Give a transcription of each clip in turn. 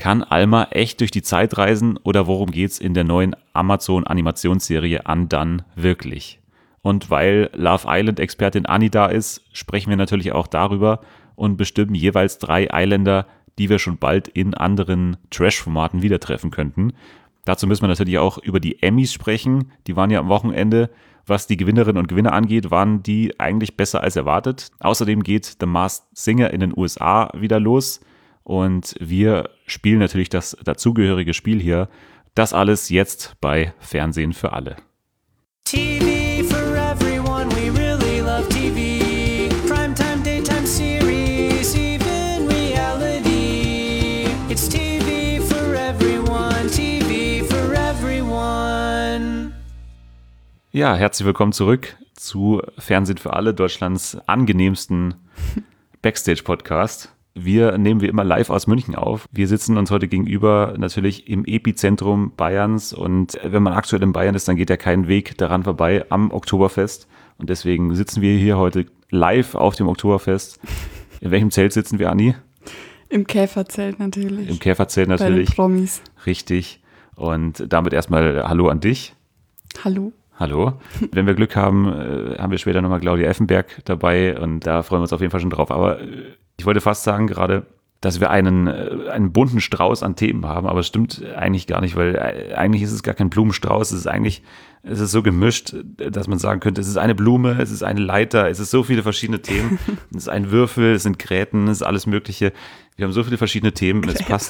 Kann Alma echt durch die Zeit reisen oder worum geht's in der neuen Amazon-Animationsserie Undone wirklich? Und weil Love Island-Expertin Anni da ist, sprechen wir natürlich auch darüber und bestimmen jeweils 3 Islander, die wir schon bald in anderen Trash-Formaten wieder treffen könnten. Dazu müssen wir natürlich auch über die Emmys sprechen. Die waren ja am Wochenende. Was die Gewinnerinnen und Gewinner angeht, waren die eigentlich besser als erwartet. Außerdem geht The Masked Singer in den USA wieder los. Und wir spielen natürlich das dazugehörige Spiel hier. Das alles jetzt bei Fernsehen für alle. TV for everyone, we really love TV. Primetime, daytime series, even reality. It's TV for everyone, TV for everyone. Ja, herzlich willkommen zurück zu Fernsehen für alle, Deutschlands angenehmsten Backstage-Podcast. Wir nehmen wie immer live aus München auf. Wir sitzen uns heute gegenüber natürlich im Epizentrum Bayerns und wenn man aktuell in Bayern ist, dann geht ja kein Weg daran vorbei am Oktoberfest und deswegen sitzen wir hier heute live auf dem Oktoberfest. In welchem Zelt sitzen wir, Anni? Im Käferzelt natürlich. Im Käferzelt natürlich. Bei den Promis. Richtig. Und damit erstmal Hallo an dich. Hallo. Hallo. Wenn wir Glück haben, haben wir später nochmal Claudia Effenberg dabei und da freuen wir uns auf jeden Fall schon drauf. Aber ich wollte fast sagen gerade, dass wir einen bunten Strauß an Themen haben, aber es stimmt eigentlich gar nicht, weil eigentlich ist es gar kein Blumenstrauß, es ist so gemischt, dass man sagen könnte, es ist eine Blume, es ist eine Leiter, es ist so viele verschiedene Themen, es ist ein Würfel, es sind Gräten, es ist alles Mögliche. Wir haben so viele verschiedene Themen,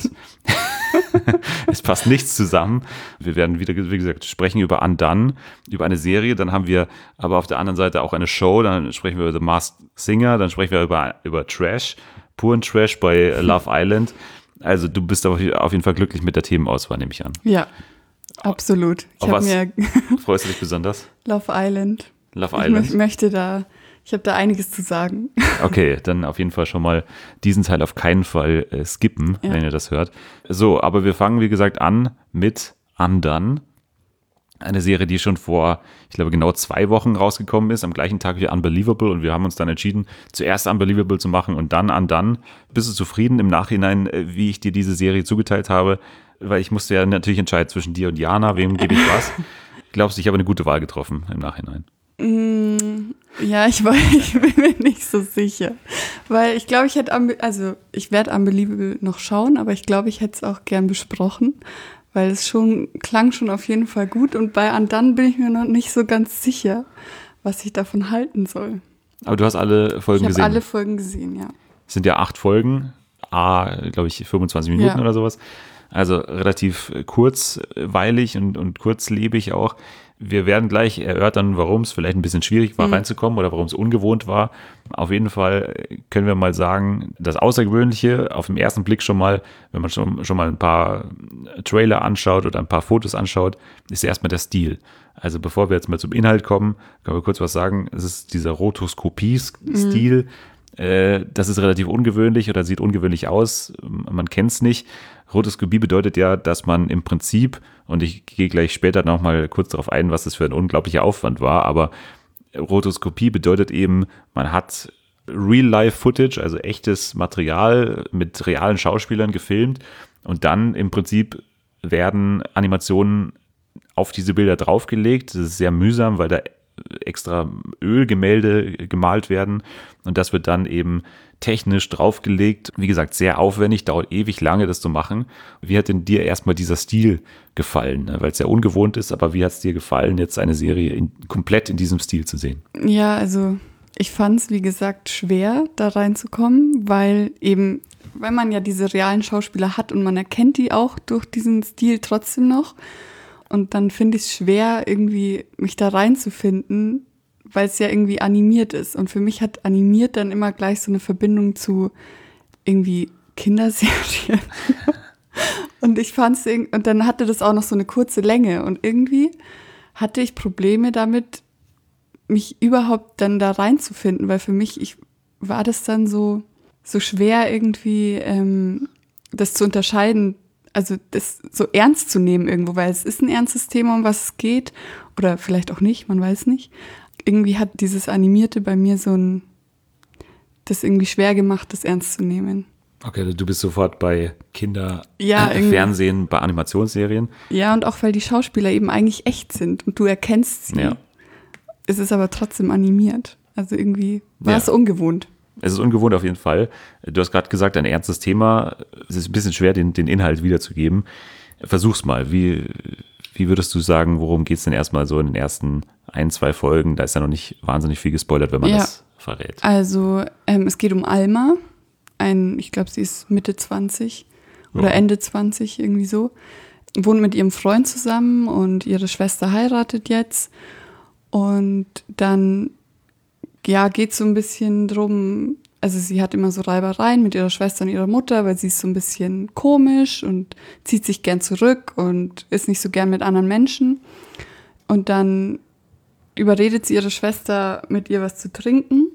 es passt nichts zusammen. Wir werden wieder, wie gesagt, sprechen über Undone, über eine Serie, dann haben wir aber auf der anderen Seite auch eine Show, dann sprechen wir über The Masked Singer, dann sprechen wir über Trash, puren Trash bei Love Island. Also du bist auf jeden Fall glücklich mit der Themenauswahl, nehme ich an. Ja, absolut. Auf was freust du dich besonders? Love Island. Love Island. Ich habe da einiges zu sagen. Okay, dann auf jeden Fall schon mal diesen Teil auf keinen Fall skippen, wenn ihr das hört. So, aber wir fangen, wie gesagt, an mit Undone. Eine Serie, die schon vor, ich glaube, genau 2 Wochen rausgekommen ist, am gleichen Tag wie Unbelievable. Und wir haben uns dann entschieden, zuerst Unbelievable zu machen und dann Undone. Bist du zufrieden im Nachhinein, wie ich dir diese Serie zugeteilt habe? Weil ich musste ja natürlich entscheiden zwischen dir und Jana, wem gebe ich was. Glaubst du, ich habe eine gute Wahl getroffen im Nachhinein? Ja, ich bin mir nicht so sicher. Weil ich glaube, ich werde Unbelievable noch schauen, aber ich glaube, ich hätte es auch gern besprochen. Weil es klang schon auf jeden Fall gut und bei Undone bin ich mir noch nicht so ganz sicher, was ich davon halten soll. Aber du hast alle Folgen gesehen? Ich habe alle Folgen gesehen, ja. Es sind ja 8 Folgen, glaube ich, 25 Minuten oder sowas. Also relativ kurzweilig und kurzlebig auch. Wir werden gleich erörtern, warum es vielleicht ein bisschen schwierig war, reinzukommen oder warum es ungewohnt war. Auf jeden Fall können wir mal sagen, das Außergewöhnliche auf den ersten Blick schon mal, wenn man schon mal ein paar Trailer anschaut oder ein paar Fotos anschaut, ist erstmal der Stil. Also bevor wir jetzt mal zum Inhalt kommen, können wir kurz was sagen. Es ist dieser Rotoskopie-Stil. Das ist relativ ungewöhnlich oder sieht ungewöhnlich aus. Man kennt es nicht. Rotoskopie bedeutet ja, dass man im Prinzip, und ich gehe gleich später noch mal kurz darauf ein, was das für ein unglaublicher Aufwand war, aber Rotoskopie bedeutet eben, man hat Real-Life-Footage, also echtes Material mit realen Schauspielern gefilmt und dann im Prinzip werden Animationen auf diese Bilder draufgelegt. Das ist sehr mühsam, weil da extra Ölgemälde gemalt werden und das wird dann eben technisch draufgelegt. Wie gesagt, sehr aufwendig, dauert ewig lange, das zu machen. Wie hat denn dir erstmal dieser Stil gefallen? Weil es ja ungewohnt ist, aber wie hat es dir gefallen, jetzt eine Serie komplett in diesem Stil zu sehen? Ja, also ich fand es, wie gesagt, schwer, da reinzukommen, weil man ja diese realen Schauspieler hat und man erkennt die auch durch diesen Stil trotzdem noch. Und dann finde ich es schwer, irgendwie mich da reinzufinden, weil es ja irgendwie animiert ist. Und für mich hat animiert dann immer gleich so eine Verbindung zu irgendwie Kinderserien. Und ich fand es, und dann hatte das auch noch so eine kurze Länge. Und irgendwie hatte ich Probleme damit, mich überhaupt dann da reinzufinden, weil für mich war das dann so schwer irgendwie, das zu unterscheiden, also das so ernst zu nehmen irgendwo, weil es ist ein ernstes Thema, um was es geht. Oder vielleicht auch nicht, man weiß nicht. Irgendwie hat dieses Animierte bei mir das irgendwie schwer gemacht, das ernst zu nehmen. Okay, du bist sofort bei Ja, irgendwie. Fernsehen, bei Animationsserien. Ja, und auch weil die Schauspieler eben eigentlich echt sind und du erkennst sie. Ja. Es ist aber trotzdem animiert. Also irgendwie war Ja. es ungewohnt. Es ist ungewohnt auf jeden Fall. Du hast gerade gesagt, ein ernstes Thema. Es ist ein bisschen schwer, den Inhalt wiederzugeben. Versuch's mal. Wie würdest du sagen, worum geht's denn erstmal so in den ersten 1-2 Folgen? Da ist ja noch nicht wahnsinnig viel gespoilert, wenn man Ja. das verrät. Also es geht um Alma. Ich glaube, sie ist Mitte 20 oder Ja. Ende 20, irgendwie so. Wohnt mit ihrem Freund zusammen und ihre Schwester heiratet jetzt. Und dann geht es so ein bisschen drum, also sie hat immer so Reibereien mit ihrer Schwester und ihrer Mutter, weil sie ist so ein bisschen komisch und zieht sich gern zurück und ist nicht so gern mit anderen Menschen. Und dann überredet sie ihre Schwester, mit ihr was zu trinken.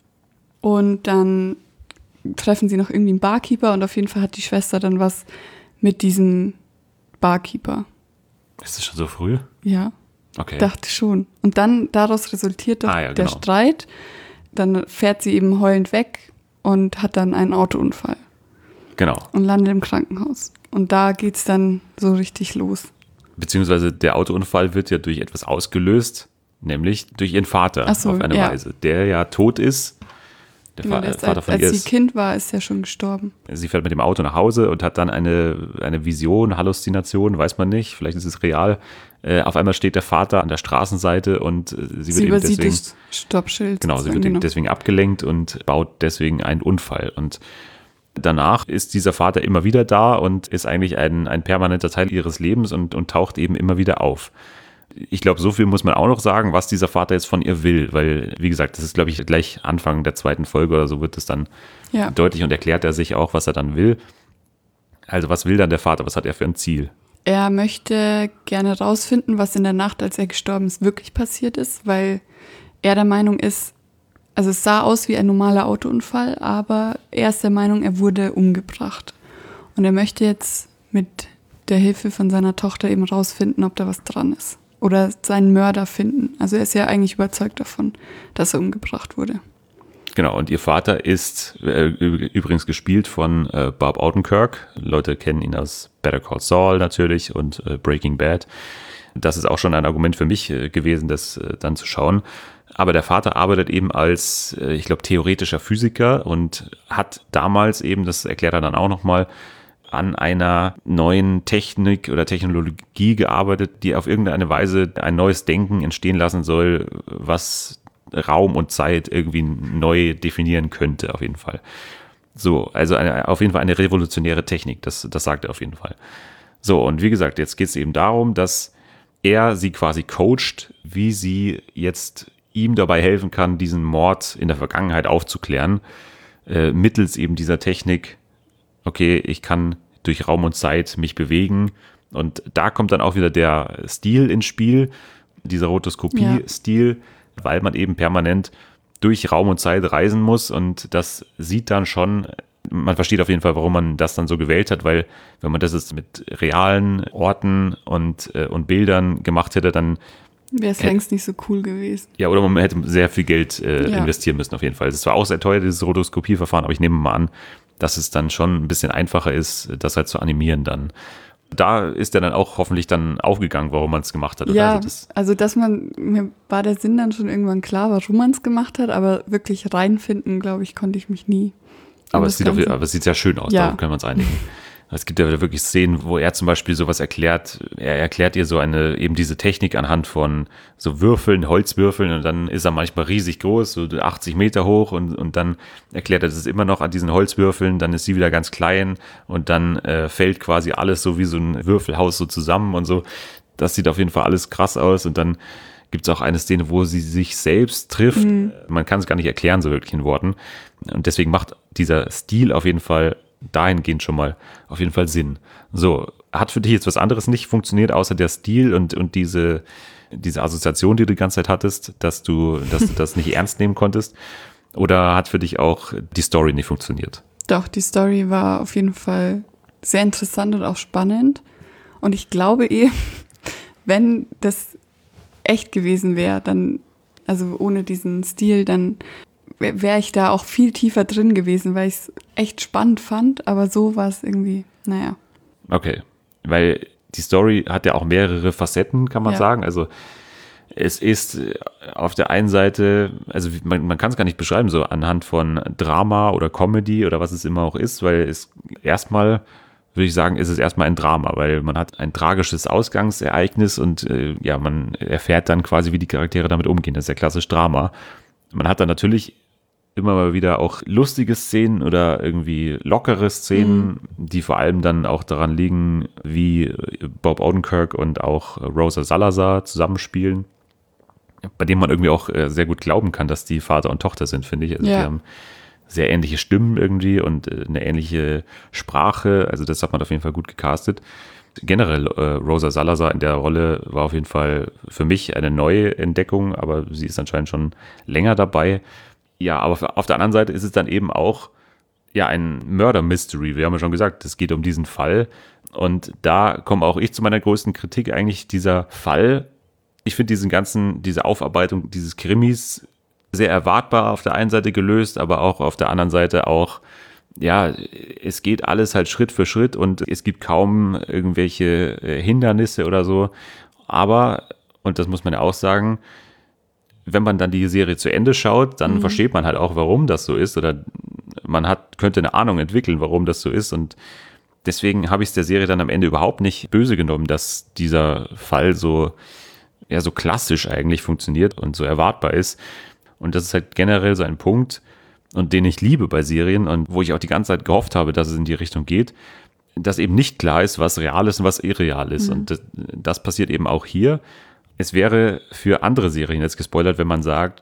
Und dann treffen sie noch irgendwie einen Barkeeper und auf jeden Fall hat die Schwester dann was mit diesem Barkeeper. Ist es schon so früh? Ja. Okay. Dachte schon. Und dann daraus resultiert doch Ja, der genau. Streit. Dann fährt sie eben heulend weg und hat dann einen Autounfall Genau. und landet im Krankenhaus. Und da geht's dann so richtig los. Beziehungsweise der Autounfall wird ja durch etwas ausgelöst, nämlich durch ihren Vater Ach so, auf eine ja. Weise, der ja tot ist. Der Genau, der ist, Vater von ihr als sie ist. Kind war, ist er schon gestorben. Sie fährt mit dem Auto nach Hause und hat dann eine Vision, Halluzination, weiß man nicht, vielleicht ist es real. Auf einmal steht der Vater an der Straßenseite und sie wird Sie eben übersieht deswegen, das Stoppschild. genau, sie wird sozusagen, eben deswegen abgelenkt und baut deswegen einen Unfall. Und danach ist dieser Vater immer wieder da und ist eigentlich ein permanenter Teil ihres Lebens und taucht eben immer wieder auf. Ich glaube, so viel muss man auch noch sagen, was dieser Vater jetzt von ihr will, weil, wie gesagt, das ist, glaube ich, gleich Anfang der 2. Folge oder so wird es dann Ja. deutlich und erklärt er sich auch, was er dann will. Also was will dann der Vater? Was hat er für ein Ziel? Er möchte gerne rausfinden, was in der Nacht, als er gestorben ist, wirklich passiert ist, weil er der Meinung ist, also es sah aus wie ein normaler Autounfall, aber er ist der Meinung, er wurde umgebracht. Und er möchte jetzt mit der Hilfe von seiner Tochter eben rausfinden, ob da was dran ist. Oder seinen Mörder finden. Also er ist ja eigentlich überzeugt davon, dass er umgebracht wurde. Genau, und ihr Vater ist übrigens gespielt von Bob Odenkirk. Leute kennen ihn aus Better Call Saul natürlich und Breaking Bad. Das ist auch schon ein Argument für mich gewesen, das dann zu schauen. Aber der Vater arbeitet eben als, ich glaube, theoretischer Physiker und hat damals eben, das erklärt er dann auch nochmal, an einer neuen Technik oder Technologie gearbeitet, die auf irgendeine Weise ein neues Denken entstehen lassen soll, was Raum und Zeit irgendwie neu definieren könnte, auf jeden Fall. So, also auf jeden Fall eine revolutionäre Technik, das sagt er auf jeden Fall. So, und wie gesagt, jetzt geht es eben darum, dass er sie quasi coacht, wie sie jetzt ihm dabei helfen kann, diesen Mord in der Vergangenheit aufzuklären, mittels eben dieser Technik. Okay, ich kann durch Raum und Zeit mich bewegen. Und da kommt dann auch wieder der Stil ins Spiel, dieser Rotoskopie-Stil, weil man eben permanent durch Raum und Zeit reisen muss. Und das sieht dann schon, man versteht auf jeden Fall, warum man das dann so gewählt hat, weil wenn man das jetzt mit realen Orten und Bildern gemacht hätte, dann Wäre es längst nicht so cool gewesen. ja, oder man hätte sehr viel Geld investieren müssen auf jeden Fall. Es war auch sehr teuer, dieses Rotoskopieverfahren, aber ich nehme mal an, dass es dann schon ein bisschen einfacher ist, das halt zu animieren dann. Da ist er dann auch hoffentlich dann aufgegangen, warum man es gemacht hat. Oder? Ja, Also mir war der Sinn dann schon irgendwann klar, warum man es gemacht hat, aber wirklich reinfinden, glaube ich, konnte ich mich nie. aber in es das Ganze. sieht sehr schön aus, Ja. darauf können wir uns einigen. Es gibt ja wirklich Szenen, wo er zum Beispiel sowas erklärt. Er erklärt ihr so eben diese Technik anhand von so Würfeln, Holzwürfeln und dann ist er manchmal riesig groß, so 80 Meter hoch und dann erklärt er das immer noch an diesen Holzwürfeln, dann ist sie wieder ganz klein und dann fällt quasi alles so wie so ein Würfelhaus so zusammen und so. Das sieht auf jeden Fall alles krass aus und dann gibt es auch eine Szene, wo sie sich selbst trifft. Man kann es gar nicht erklären, so wirklich in Worten. Und deswegen macht dieser Stil auf jeden Fall dahingehend schon mal auf jeden Fall Sinn. So, hat für dich jetzt was anderes nicht funktioniert, außer der Stil und diese Assoziation, die du die ganze Zeit hattest, dass du das nicht ernst nehmen konntest? Oder hat für dich auch die Story nicht funktioniert? Doch, die Story war auf jeden Fall sehr interessant und auch spannend. Und ich glaube wenn das echt gewesen wäre, dann, also ohne diesen Stil, dann wäre ich da auch viel tiefer drin gewesen, weil ich es echt spannend fand, aber so war es irgendwie, naja. Okay, weil die Story hat ja auch mehrere Facetten, kann man sagen. Also es ist auf der einen Seite, also man kann es gar nicht beschreiben, so anhand von Drama oder Comedy oder was es immer auch ist, weil es erstmal, würde ich sagen, ist es erstmal ein Drama, weil man hat ein tragisches Ausgangsereignis und man erfährt dann quasi, wie die Charaktere damit umgehen. Das ist ja klassisch Drama. Man hat dann natürlich immer mal wieder auch lustige Szenen oder irgendwie lockere Szenen, die vor allem dann auch daran liegen, wie Bob Odenkirk und auch Rosa Salazar zusammenspielen, bei dem man irgendwie auch sehr gut glauben kann, dass die Vater und Tochter sind, finde ich. Also die haben sehr ähnliche Stimmen irgendwie und eine ähnliche Sprache. Also das hat man auf jeden Fall gut gecastet. Generell Rosa Salazar in der Rolle war auf jeden Fall für mich eine neue Entdeckung, aber sie ist anscheinend schon länger dabei. Ja, aber auf der anderen Seite ist es dann eben auch ein Murder-Mystery. Wir haben ja schon gesagt, es geht um diesen Fall. Und da komme auch ich zu meiner größten Kritik eigentlich, dieser Fall. Ich finde diese Aufarbeitung dieses Krimis sehr erwartbar auf der einen Seite gelöst, aber auch auf der anderen Seite auch, es geht alles halt Schritt für Schritt und es gibt kaum irgendwelche Hindernisse oder so. Aber, und das muss man ja auch sagen, wenn man dann die Serie zu Ende schaut, dann versteht man halt auch, warum das so ist, oder man könnte eine Ahnung entwickeln, warum das so ist, und deswegen habe ich es der Serie dann am Ende überhaupt nicht böse genommen, dass dieser Fall so klassisch eigentlich funktioniert und so erwartbar ist. Und das ist halt generell so ein Punkt, und den ich liebe bei Serien und wo ich auch die ganze Zeit gehofft habe, dass es in die Richtung geht, dass eben nicht klar ist, was real ist und was irreal ist. Und das passiert eben auch hier. Es wäre für andere Serien jetzt gespoilert, wenn man sagt,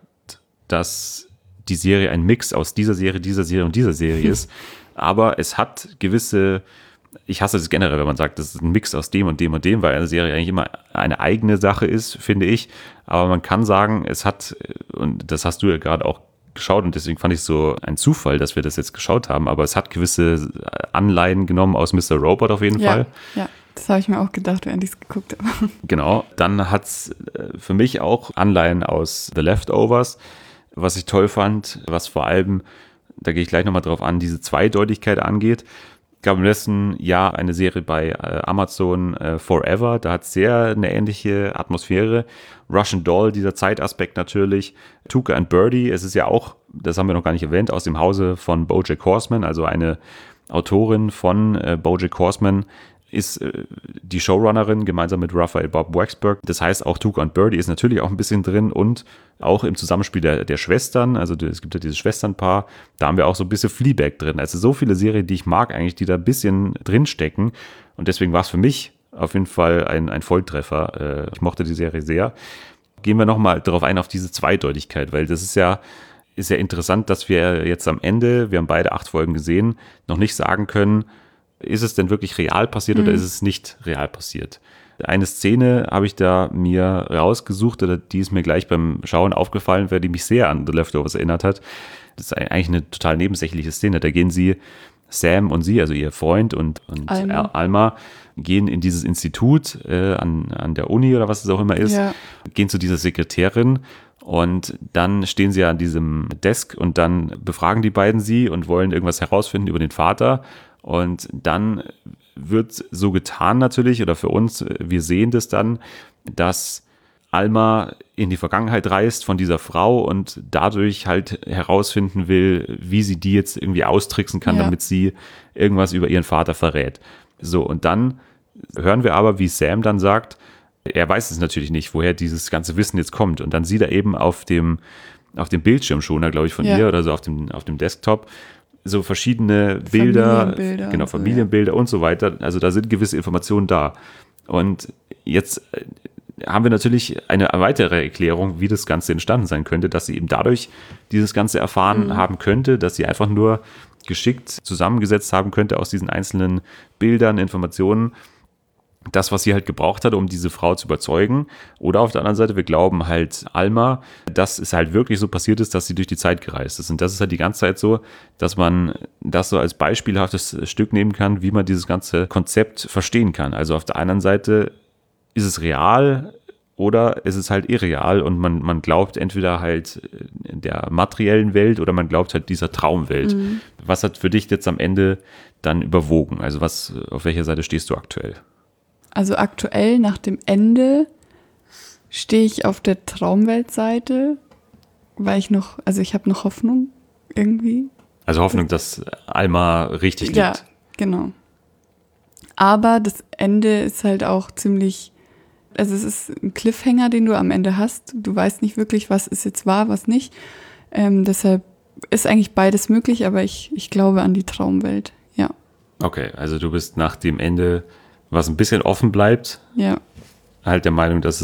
dass die Serie ein Mix aus dieser Serie und dieser Serie ist. Aber es hat gewisse, ich hasse das generell, wenn man sagt, das ist ein Mix aus dem und dem und dem, weil eine Serie eigentlich immer eine eigene Sache ist, finde ich. Aber man kann sagen, es hat, und das hast du ja gerade auch geschaut und deswegen fand ich es so ein Zufall, dass wir das jetzt geschaut haben, aber es hat gewisse Anleihen genommen aus Mr. Robot auf jeden Fall. Ja. Das habe ich mir auch gedacht, während ich es geguckt habe. Genau, dann hat es für mich auch Anleihen aus The Leftovers, was ich toll fand, was vor allem, da gehe ich gleich nochmal drauf an, diese Zweideutigkeit angeht. Es gab im letzten Jahr eine Serie bei Amazon, Forever, da hat es sehr eine ähnliche Atmosphäre. Russian Doll, dieser Zeitaspekt natürlich. Tuca and Birdie, es ist ja auch, das haben wir noch gar nicht erwähnt, aus dem Hause von BoJack Horseman, also eine Autorin von BoJack Horseman, ist die Showrunnerin gemeinsam mit Raphael Bob Waksberg. Das heißt, auch Tuca und Birdie ist natürlich auch ein bisschen drin und auch im Zusammenspiel der Schwestern. Also es gibt ja dieses Schwesternpaar, da haben wir auch so ein bisschen Fleabag drin. Also so viele Serien, die ich mag eigentlich, die da ein bisschen drinstecken. Und deswegen war es für mich auf jeden Fall ein Volltreffer. Ich mochte die Serie sehr. Gehen wir nochmal darauf ein, auf diese Zweideutigkeit, weil das ist ja interessant, dass wir jetzt am Ende, wir haben beide 8 Folgen gesehen, noch nicht sagen können, ist es denn wirklich real passiert oder ist es nicht real passiert? Eine Szene habe ich da mir rausgesucht, oder die ist mir gleich beim Schauen aufgefallen, weil die mich sehr an The Leftovers erinnert hat. Das ist eigentlich eine total nebensächliche Szene. Da gehen Sam und sie, also ihr Freund und Alma, gehen in dieses Institut an der Uni oder was es auch immer ist, gehen zu dieser Sekretärin. Und dann stehen sie an diesem Desk und dann befragen die beiden sie und wollen irgendwas herausfinden über den Vater. Und dann wird so getan natürlich, oder für uns, wir sehen das dann, dass Alma in die Vergangenheit reist von dieser Frau und dadurch halt herausfinden will, wie sie die jetzt irgendwie austricksen kann, damit sie irgendwas über ihren Vater verrät. So, und dann hören wir aber, wie Sam dann sagt, er weiß es natürlich nicht, woher dieses ganze Wissen jetzt kommt. Und dann sieht er eben auf dem Bildschirmschoner, glaube ich, von ihr oder so auf dem Desktop, so verschiedene Bilder, Familienbilder und so weiter. Also da sind gewisse Informationen da. Und jetzt haben wir natürlich eine weitere Erklärung, wie das Ganze entstanden sein könnte, dass sie eben dadurch dieses Ganze erfahren haben könnte, dass sie einfach nur geschickt zusammengesetzt haben könnte aus diesen einzelnen Bildern, Informationen, das, was sie halt gebraucht hat, um diese Frau zu überzeugen. Oder auf der anderen Seite, wir glauben halt Alma, dass es halt wirklich so passiert ist, dass sie durch die Zeit gereist ist. Und das ist halt die ganze Zeit so, dass man das so als beispielhaftes Stück nehmen kann, wie man dieses ganze Konzept verstehen kann. Also auf der einen Seite ist es real oder ist es halt irreal und man glaubt entweder halt der materiellen Welt oder man glaubt halt dieser Traumwelt. Was hat für dich jetzt am Ende dann überwogen? Also auf welcher Seite stehst du aktuell? Also aktuell nach dem Ende stehe ich auf der Traumweltseite, weil ich habe noch Hoffnung irgendwie. Also Hoffnung, dass Alma richtig liegt. Ja, genau. Aber das Ende ist halt auch ziemlich, also es ist ein Cliffhanger, den du am Ende hast. Du weißt nicht wirklich, was ist jetzt wahr, was nicht. Deshalb ist eigentlich beides möglich, aber ich glaube an die Traumwelt, ja. Okay, also du bist nach dem Ende, was ein bisschen offen bleibt, Ja, halt der Meinung, dass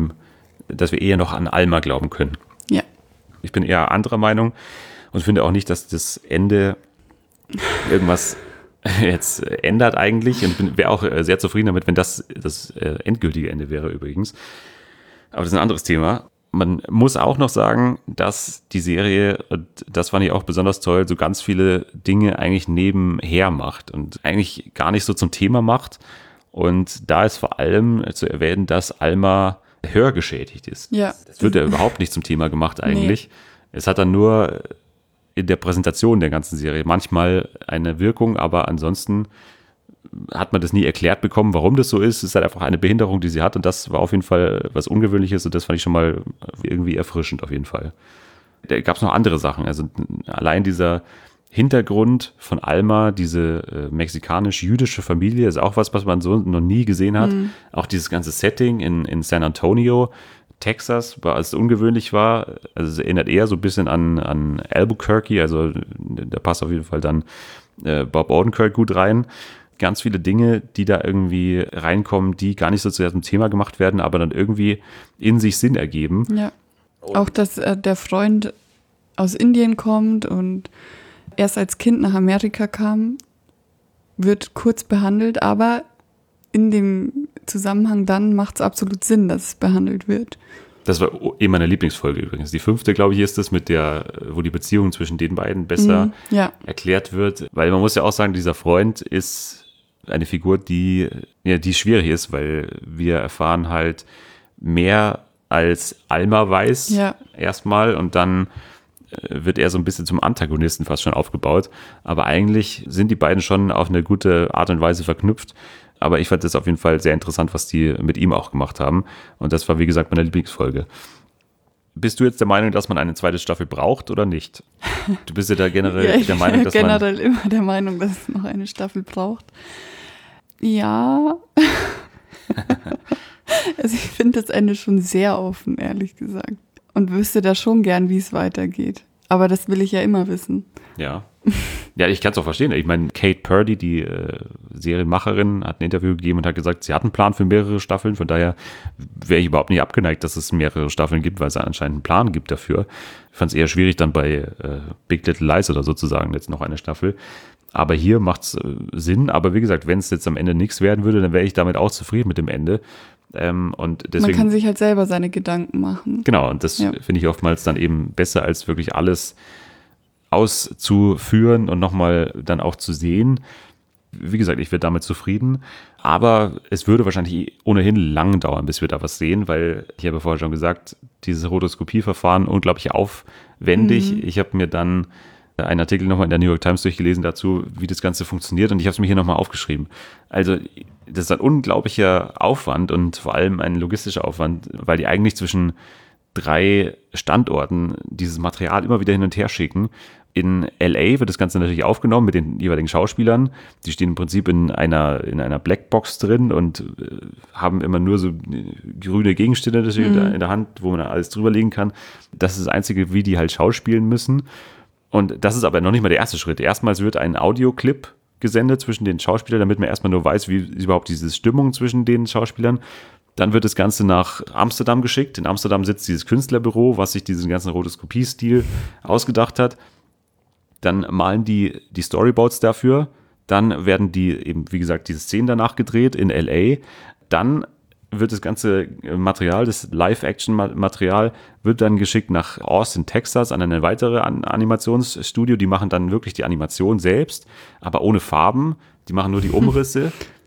wir eher noch an Alma glauben können. ja. Ich bin eher anderer Meinung und finde auch nicht, dass das Ende irgendwas jetzt ändert eigentlich und wäre auch sehr zufrieden damit, wenn das endgültige Ende wäre übrigens. Aber das ist ein anderes Thema. Man muss auch noch sagen, dass die Serie, und das fand ich auch besonders toll, so ganz viele Dinge eigentlich nebenher macht und eigentlich gar nicht so zum Thema macht. Und da ist vor allem zu erwähnen, dass Alma hörgeschädigt ist. Ja. Das wird ja überhaupt nicht zum Thema gemacht eigentlich. Nee. Es hat dann nur in der Präsentation der ganzen Serie manchmal eine Wirkung, aber ansonsten hat man das nie erklärt bekommen, warum das so ist. Es ist halt einfach eine Behinderung, die sie hat und das war auf jeden Fall was Ungewöhnliches und das fand ich schon mal irgendwie erfrischend auf jeden Fall. Da gab es noch andere Sachen, also allein dieser Hintergrund von Alma, diese mexikanisch-jüdische Familie, ist auch was man so noch nie gesehen hat. Auch dieses ganze Setting in San Antonio, Texas, als es ungewöhnlich war, also es erinnert eher so ein bisschen an Albuquerque, also da passt auf jeden Fall dann Bob Odenkirk gut rein. Ganz viele Dinge, die da irgendwie reinkommen, die gar nicht so sehr zum Thema gemacht werden, aber dann irgendwie in sich Sinn ergeben. Ja. Auch, dass der Freund aus Indien kommt und erst als Kind nach Amerika kam, wird kurz behandelt, aber in dem Zusammenhang dann macht es absolut Sinn, dass es behandelt wird. Das war eben meine Lieblingsfolge übrigens. Die 5., glaube ich, ist es, wo die Beziehung zwischen den beiden besser erklärt wird. Weil man muss ja auch sagen, dieser Freund ist eine Figur, die schwierig ist, weil wir erfahren halt mehr als Alma weiß erstmal und dann wird er so ein bisschen zum Antagonisten fast schon aufgebaut. Aber eigentlich sind die beiden schon auf eine gute Art und Weise verknüpft. Aber ich fand das auf jeden Fall sehr interessant, was die mit ihm auch gemacht haben. Und das war, wie gesagt, meine Lieblingsfolge. Bist du jetzt der Meinung, dass man eine zweite Staffel braucht oder nicht? Du bist ja da generell der Meinung, dass generell immer der Meinung, dass es noch eine Staffel braucht. Ja. Also ich finde das Ende schon sehr offen, ehrlich gesagt. Und wüsste da schon gern, wie es weitergeht. Aber das will ich ja immer wissen. Ja. Ja, ich kann es auch verstehen. Ich meine, Kate Purdy, die Serienmacherin, hat ein Interview gegeben und hat gesagt, sie hat einen Plan für mehrere Staffeln. Von daher wäre ich überhaupt nicht abgeneigt, dass es mehrere Staffeln gibt, weil es anscheinend einen Plan gibt dafür. Ich fand es eher schwierig, dann bei Big Little Lies oder sozusagen jetzt noch eine Staffel. Aber hier macht es Sinn. Aber wie gesagt, wenn es jetzt am Ende nichts werden würde, dann wäre ich damit auch zufrieden mit dem Ende. Und deswegen, man kann sich halt selber seine Gedanken machen. Genau, und das finde ich oftmals dann eben besser, als wirklich alles auszuführen und nochmal dann auch zu sehen. Wie gesagt, ich wäre damit zufrieden, aber es würde wahrscheinlich ohnehin lang dauern, bis wir da was sehen, weil ich habe vorher schon gesagt, dieses Rotoskopieverfahren unglaublich aufwendig. Ich habe mir dann einen Artikel nochmal in der New York Times durchgelesen dazu, wie das Ganze funktioniert und ich habe es mir hier nochmal aufgeschrieben. Also das ist ein unglaublicher Aufwand und vor allem ein logistischer Aufwand, weil die eigentlich zwischen 3 Standorten dieses Material immer wieder hin und her schicken. In LA wird das Ganze natürlich aufgenommen mit den jeweiligen Schauspielern. Die stehen im Prinzip in einer Blackbox drin und haben immer nur so grüne Gegenstände in der Hand, wo man alles drüberlegen kann. Das ist das Einzige, wie die halt schauspielen müssen. Und das ist aber noch nicht mal der erste Schritt. Erstmals wird ein Audioclip gesendet zwischen den Schauspielern, damit man erstmal nur weiß, wie ist überhaupt diese Stimmung zwischen den Schauspielern. Dann wird das Ganze nach Amsterdam geschickt. In Amsterdam sitzt dieses Künstlerbüro, was sich diesen ganzen Rotoskopie-Stil ausgedacht hat. Dann malen die Storyboards dafür. Dann werden die eben, wie gesagt, diese Szenen danach gedreht in L.A. Dann wird das ganze Material, das Live-Action-Material, wird dann geschickt nach Austin, Texas, an eine weitere Animationsstudio. Die machen dann wirklich die Animation selbst, aber ohne Farben. Die machen nur die Umrisse.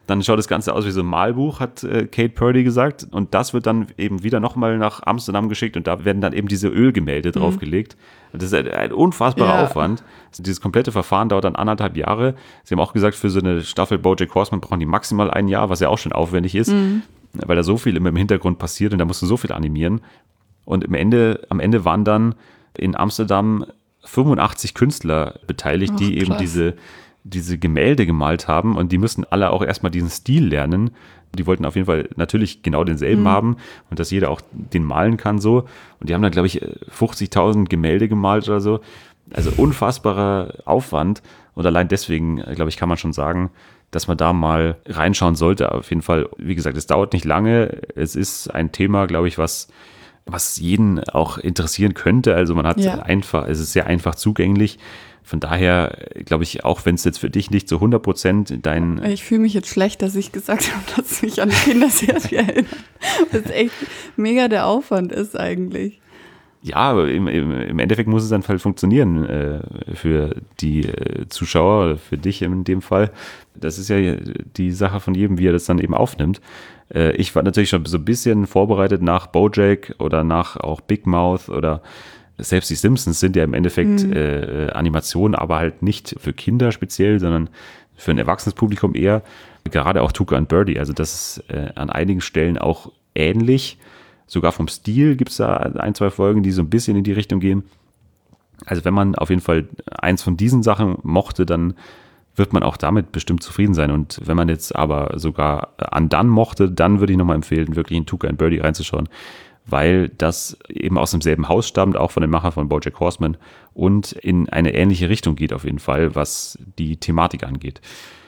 Dann schaut das Ganze aus wie so ein Malbuch, hat Kate Purdy gesagt. Und das wird dann eben wieder nochmal nach Amsterdam geschickt und da werden dann eben diese Ölgemälde draufgelegt. Das ist ein unfassbarer Aufwand. Also dieses komplette Verfahren dauert dann 1,5 Jahre. Sie haben auch gesagt, für so eine Staffel BoJack Horseman brauchen die maximal 1 Jahr, was ja auch schon aufwendig ist, weil da so viel immer im Hintergrund passiert und da musst du so viel animieren. Und am Ende waren dann in Amsterdam 85 Künstler beteiligt, die eben diese Gemälde gemalt haben und die müssen alle auch erstmal diesen Stil lernen. Die wollten auf jeden Fall natürlich genau denselben haben und dass jeder auch den malen kann so. Und die haben dann, glaube ich, 50.000 Gemälde gemalt oder so. Also unfassbarer Aufwand und allein deswegen, glaube ich, kann man schon sagen, dass man da mal reinschauen sollte. Auf jeden Fall, wie gesagt, es dauert nicht lange. Es ist ein Thema, glaube ich, was jeden auch interessieren könnte. Also man hat es ist sehr einfach zugänglich. Von daher glaube ich, auch wenn es jetzt für dich nicht zu 100% Ich fühle mich jetzt schlecht, dass ich gesagt habe, dass es mich an die Kinderserie erinnert. Das ist echt mega der Aufwand ist eigentlich. Ja, aber im Endeffekt muss es dann halt funktionieren für die Zuschauer oder für dich in dem Fall. Das ist ja die Sache von jedem, wie er das dann eben aufnimmt. Ich war natürlich schon so ein bisschen vorbereitet nach BoJack oder nach auch Big Mouth oder selbst die Simpsons sind ja im Endeffekt Animationen, aber halt nicht für Kinder speziell, sondern für ein erwachsenes Publikum eher. Gerade auch Tuca und Birdie, also das ist an einigen Stellen auch ähnlich. Sogar vom Stil gibt es da 1, 2 Folgen, die so ein bisschen in die Richtung gehen. Also wenn man auf jeden Fall eins von diesen Sachen mochte, dann wird man auch damit bestimmt zufrieden sein. Und wenn man jetzt aber sogar Undone mochte, dann würde ich nochmal empfehlen, wirklich in Tuca und Birdie reinzuschauen, weil das eben aus demselben Haus stammt, auch von dem Macher von BoJack Horseman und in eine ähnliche Richtung geht auf jeden Fall, was die Thematik angeht.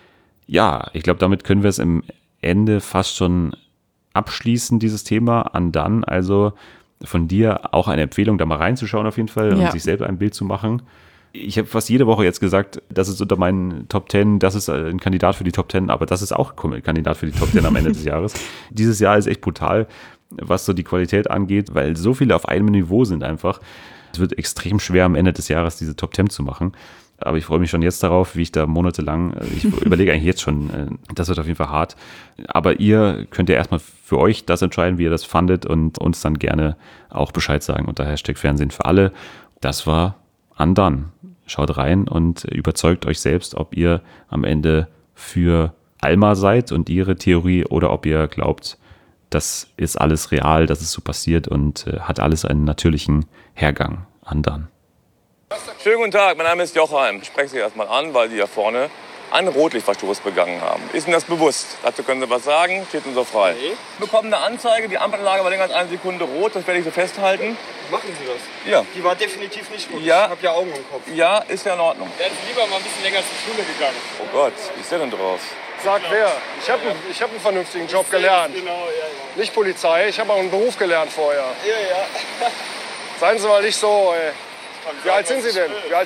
Ja, ich glaube, damit können wir es im Ende fast schon abschließen, dieses Thema. Undone, also von dir auch eine Empfehlung, da mal reinzuschauen auf jeden Fall und sich selber ein Bild zu machen. Ich habe fast jede Woche jetzt gesagt, das ist unter meinen Top 10, das ist ein Kandidat für die Top 10, aber das ist auch ein Kandidat für die Top 10 am Ende des Jahres. Dieses Jahr ist echt brutal, was so die Qualität angeht, weil so viele auf einem Niveau sind einfach. Es wird extrem schwer am Ende des Jahres diese Top 10 zu machen. Aber ich freue mich schon jetzt darauf, wie ich da monatelang, ich überlege eigentlich jetzt schon, das wird auf jeden Fall hart. Aber ihr könnt ja erstmal für euch das entscheiden, wie ihr das fandet und uns dann gerne auch Bescheid sagen unter #Fernsehen für alle. Das war Undone. Schaut rein und überzeugt euch selbst, ob ihr am Ende für Alma seid und ihre Theorie oder ob ihr glaubt, das ist alles real, das ist so passiert und hat alles einen natürlichen Hergang. Undone. Schönen guten Tag, mein Name ist Jochheim. Ich spreche Sie erstmal an, weil Sie hier vorne einen Rotlichtverstoß begangen haben. Ist Ihnen das bewusst? Dazu können Sie was sagen, steht Ihnen so frei. Nee. Wir bekommen eine Anzeige, die Ampelanlage war länger als 1 Sekunde rot, das werde ich so festhalten. Machen Sie das? Ja. Die war definitiv nicht rot. Ja. Ich habe ja Augen im Kopf. Ja, ist ja in Ordnung. Wären Sie lieber mal ein bisschen länger zur Schule gegangen. Oh Gott, wie ist der denn drauf? Sagt wer? Ich hab einen vernünftigen Job gelernt. Genau, ja. Nicht Polizei, ich habe auch einen Beruf gelernt vorher. Ja. Seien Sie mal nicht so, ey. Wie alt sind Sie denn? Ach,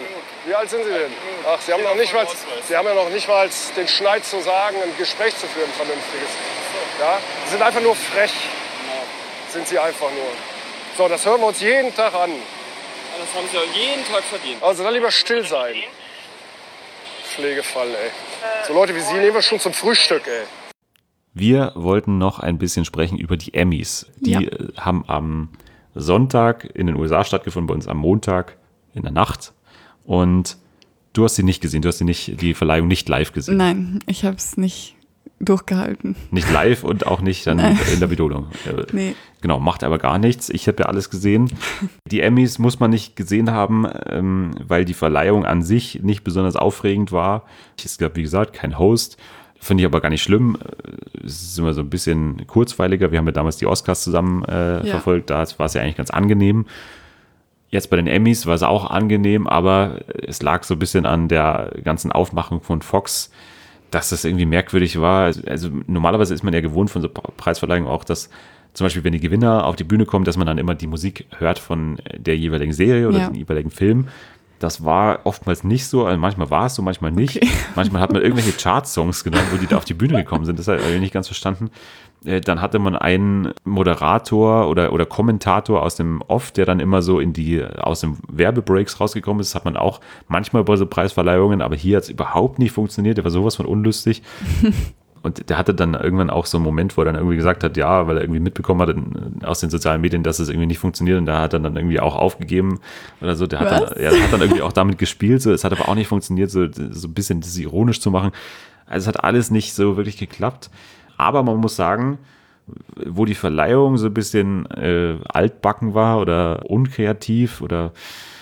Sie haben, Sie haben ja noch nicht mal den Schneid zu sagen, ein Gespräch zu führen, ein vernünftiges. Ja? Sie sind einfach nur frech. Sind Sie einfach nur. So, das hören wir uns jeden Tag an. Das haben Sie auch jeden Tag verdient. Also dann lieber still sein. Pflegefall, ey. So Leute wie Sie nehmen wir schon zum Frühstück, ey. Wir wollten noch ein bisschen sprechen über die Emmys. Die haben am Sonntag in den USA stattgefunden, bei uns am Montag in der Nacht. Und du hast sie nicht gesehen, du hast die Verleihung nicht live gesehen. Nein, ich habe es nicht durchgehalten. Nicht live und auch nicht dann in der Wiederholung. Nee. Genau, macht aber gar nichts. Ich habe ja alles gesehen. Die Emmys muss man nicht gesehen haben, weil die Verleihung an sich nicht besonders aufregend war. Es gab, wie gesagt, kein Host. Finde ich aber gar nicht schlimm. Es ist immer so ein bisschen kurzweiliger. Wir haben ja damals die Oscars zusammen verfolgt. Da war es ja eigentlich ganz angenehm. Jetzt bei den Emmys war es auch angenehm, aber es lag so ein bisschen an der ganzen Aufmachung von Fox, dass das irgendwie merkwürdig war. Also normalerweise ist man ja gewohnt von so Preisverleihungen auch, dass zum Beispiel, wenn die Gewinner auf die Bühne kommen, dass man dann immer die Musik hört von der jeweiligen Serie oder dem jeweiligen Film. Das war oftmals nicht so, also manchmal war es so, manchmal nicht. Okay. Manchmal hat man irgendwelche Chart-Songs genommen, wo die da auf die Bühne gekommen sind. Das habe ich nicht ganz verstanden. Dann hatte man einen Moderator oder Kommentator aus dem Off, der dann immer so aus dem Werbebreaks rausgekommen ist. Das hat man auch manchmal bei so Preisverleihungen, aber hier hat es überhaupt nicht funktioniert. Der war sowas von unlustig. Und der hatte dann irgendwann auch so einen Moment, wo er dann irgendwie gesagt hat, ja, weil er irgendwie mitbekommen hat aus den sozialen Medien, dass es irgendwie nicht funktioniert. Und da hat er dann irgendwie auch aufgegeben oder so. Der hat dann irgendwie auch damit gespielt. So. Es hat aber auch nicht funktioniert, so ein bisschen das ironisch zu machen. Also es hat alles nicht so wirklich geklappt. Aber man muss sagen, wo die Verleihung so ein bisschen altbacken war oder unkreativ oder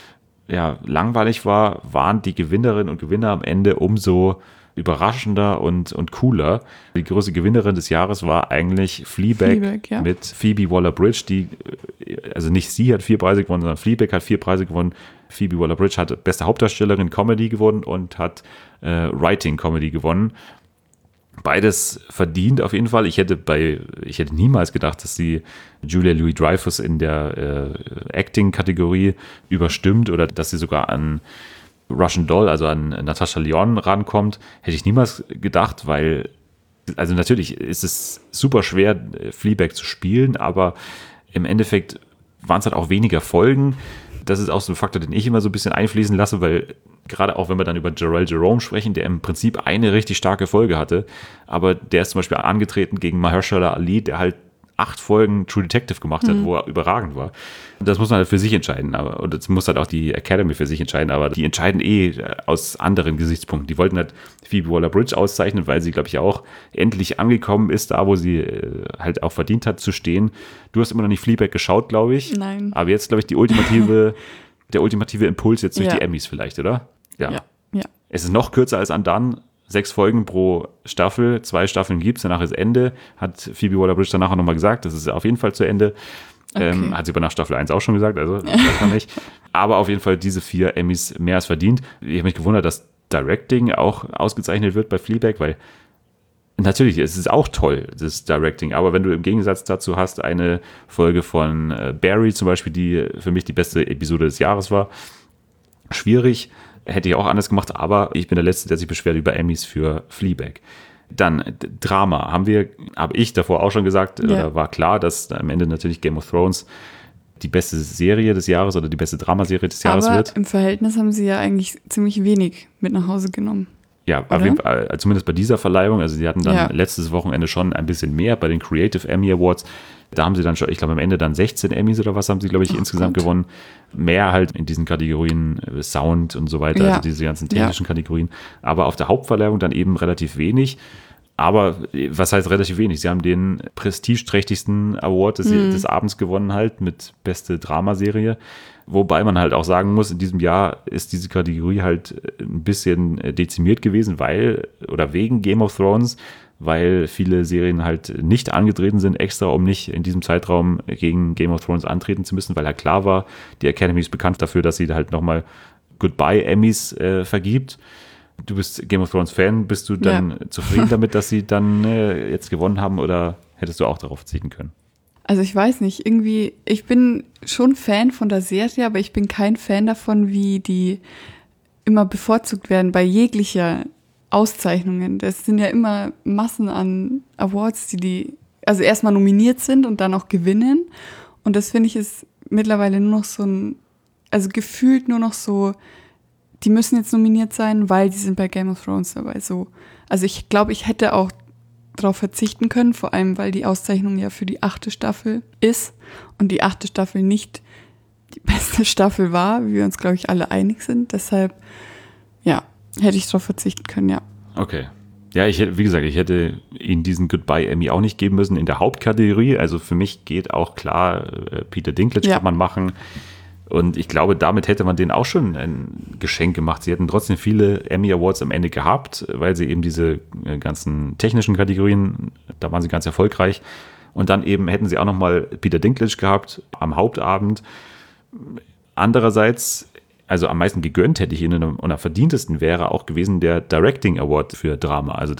ja, langweilig war, waren die Gewinnerinnen und Gewinner am Ende umso überraschender und cooler. Die große Gewinnerin des Jahres war eigentlich Fleabag ja. Mit Phoebe Waller-Bridge, die, also nicht sie hat 4 Preise gewonnen, sondern Fleabag hat 4 Preise gewonnen. Phoebe Waller-Bridge hat beste Hauptdarstellerin Comedy gewonnen und hat Writing Comedy gewonnen. Beides verdient auf jeden Fall. Ich hätte niemals gedacht, dass sie Julia Louis-Dreyfus in der Acting-Kategorie überstimmt oder dass sie sogar an Russian Doll, also an Natasha Lyonne rankommt. Hätte ich niemals gedacht, weil, also natürlich ist es super schwer, Fleabag zu spielen, aber im Endeffekt waren es halt auch weniger Folgen. Das ist auch so ein Faktor, den ich immer so ein bisschen einfließen lasse, weil gerade auch wenn wir dann über Jarrell Jerome sprechen, der im Prinzip eine richtig starke Folge hatte, aber der ist zum Beispiel angetreten gegen Mahershala Ali, der halt 8 Folgen True Detective gemacht hat, wo er überragend war. Und das muss man halt für sich entscheiden, und das muss halt auch die Academy für sich entscheiden, aber die entscheiden aus anderen Gesichtspunkten. Die wollten halt Phoebe Waller-Bridge auszeichnen, weil sie, glaube ich, auch endlich angekommen ist, da wo sie halt auch verdient hat zu stehen. Du hast immer noch nicht Fleabag geschaut, glaube ich. Nein. Aber jetzt, glaube ich, der ultimative Impuls jetzt durch die Emmys vielleicht, oder? Ja. Es ist noch kürzer als Undone. 6 Folgen pro Staffel, 2 Staffeln gibt's, danach ist Ende. Hat Phoebe Waller-Bridge danach auch nochmal gesagt, das ist auf jeden Fall zu Ende. Okay. Hat sie aber nach Staffel 1 auch schon gesagt, also das weiß man nicht. Aber auf jeden Fall diese 4 Emmys mehr als verdient. Ich habe mich gewundert, dass Directing auch ausgezeichnet wird bei Fleabag, weil natürlich, es ist auch toll, das Directing, aber wenn du im Gegensatz dazu hast eine Folge von Barry zum Beispiel, die für mich die beste Episode des Jahres war, schwierig, hätte ich auch anders gemacht, aber ich bin der Letzte, der sich beschwert über Emmys für Fleabag. Dann Drama, habe ich davor auch schon gesagt, oder war klar, dass am Ende natürlich Game of Thrones die beste Serie des Jahres oder die beste Dramaserie des Jahres wird. Aber im Verhältnis haben sie ja eigentlich ziemlich wenig mit nach Hause genommen. Ja, auf jeden Fall, zumindest bei dieser Verleihung, also sie hatten dann letztes Wochenende schon ein bisschen mehr bei den Creative Emmy Awards. Da haben sie dann schon, ich glaube am Ende dann 16 Emmys oder was haben sie, glaube ich, insgesamt gewonnen. Mehr halt in diesen Kategorien Sound und so weiter, also diese ganzen technischen Kategorien. Aber auf der Hauptverleihung dann eben relativ wenig. Aber was heißt relativ wenig? Sie haben den prestigeträchtigsten Award des Abends gewonnen halt mit beste Dramaserie. Wobei man halt auch sagen muss, in diesem Jahr ist diese Kategorie halt ein bisschen dezimiert gewesen, wegen Game of Thrones, weil viele Serien halt nicht angetreten sind, extra um nicht in diesem Zeitraum gegen Game of Thrones antreten zu müssen, weil halt klar war, die Academy ist bekannt dafür, dass sie halt nochmal Goodbye-Emmys vergibt. Du bist Game of Thrones Fan, bist du dann zufrieden damit, dass sie dann jetzt gewonnen haben oder hättest du auch darauf verzichten können? Also ich weiß nicht, irgendwie, ich bin schon Fan von der Serie, aber ich bin kein Fan davon, wie die immer bevorzugt werden bei jeglicher Auszeichnungen. Das sind ja immer Massen an Awards, die also erstmal nominiert sind und dann auch gewinnen. Und das finde ich ist mittlerweile nur noch so also gefühlt nur noch so, die müssen jetzt nominiert sein, weil die sind bei Game of Thrones dabei. So. Also ich glaube, ich hätte auch darauf verzichten können, vor allem, weil die Auszeichnung ja für die 8. Staffel ist und die 8. Staffel nicht die beste Staffel war, wie wir uns, glaube ich, alle einig sind. Deshalb, hätte ich darauf verzichten können, ja. Okay. Ja, ich hätte ihnen diesen Goodbye Emmy auch nicht geben müssen in der Hauptkategorie. Also für mich geht auch klar, Peter Dinklage kann man machen. Und ich glaube, damit hätte man denen auch schon ein Geschenk gemacht. Sie hätten trotzdem viele Emmy Awards am Ende gehabt, weil sie eben diese ganzen technischen Kategorien, da waren sie ganz erfolgreich. Und dann eben hätten sie auch nochmal Peter Dinklage gehabt am Hauptabend. Andererseits, also am meisten gegönnt hätte ich ihnen und am verdientesten wäre auch gewesen der Directing Award für Drama. Also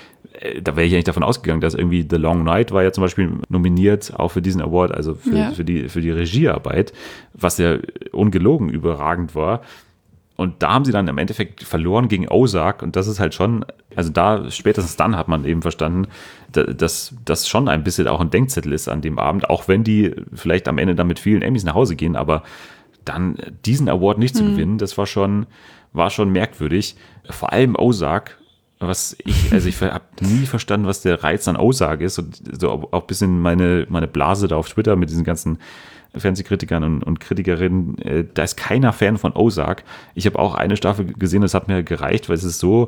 da wäre ich eigentlich davon ausgegangen, dass irgendwie The Long Night war ja zum Beispiel nominiert, auch für diesen Award, also für die Regiearbeit, was ja ungelogen überragend war. Und da haben sie dann im Endeffekt verloren gegen Ozark und das ist halt schon, also spätestens dann hat man eben verstanden, dass das schon ein bisschen auch ein Denkzettel ist an dem Abend, auch wenn die vielleicht am Ende dann mit vielen Emmys nach Hause gehen, aber dann diesen Award nicht zu gewinnen, das war schon merkwürdig. Vor allem Ozark ich habe nie verstanden, was der Reiz an Ozark ist. Und so auch ein bisschen meine Blase da auf Twitter mit diesen ganzen Fernsehkritikern und Kritikerinnen, da ist keiner Fan von Ozark. Ich habe auch eine Staffel gesehen, das hat mir gereicht, weil es ist so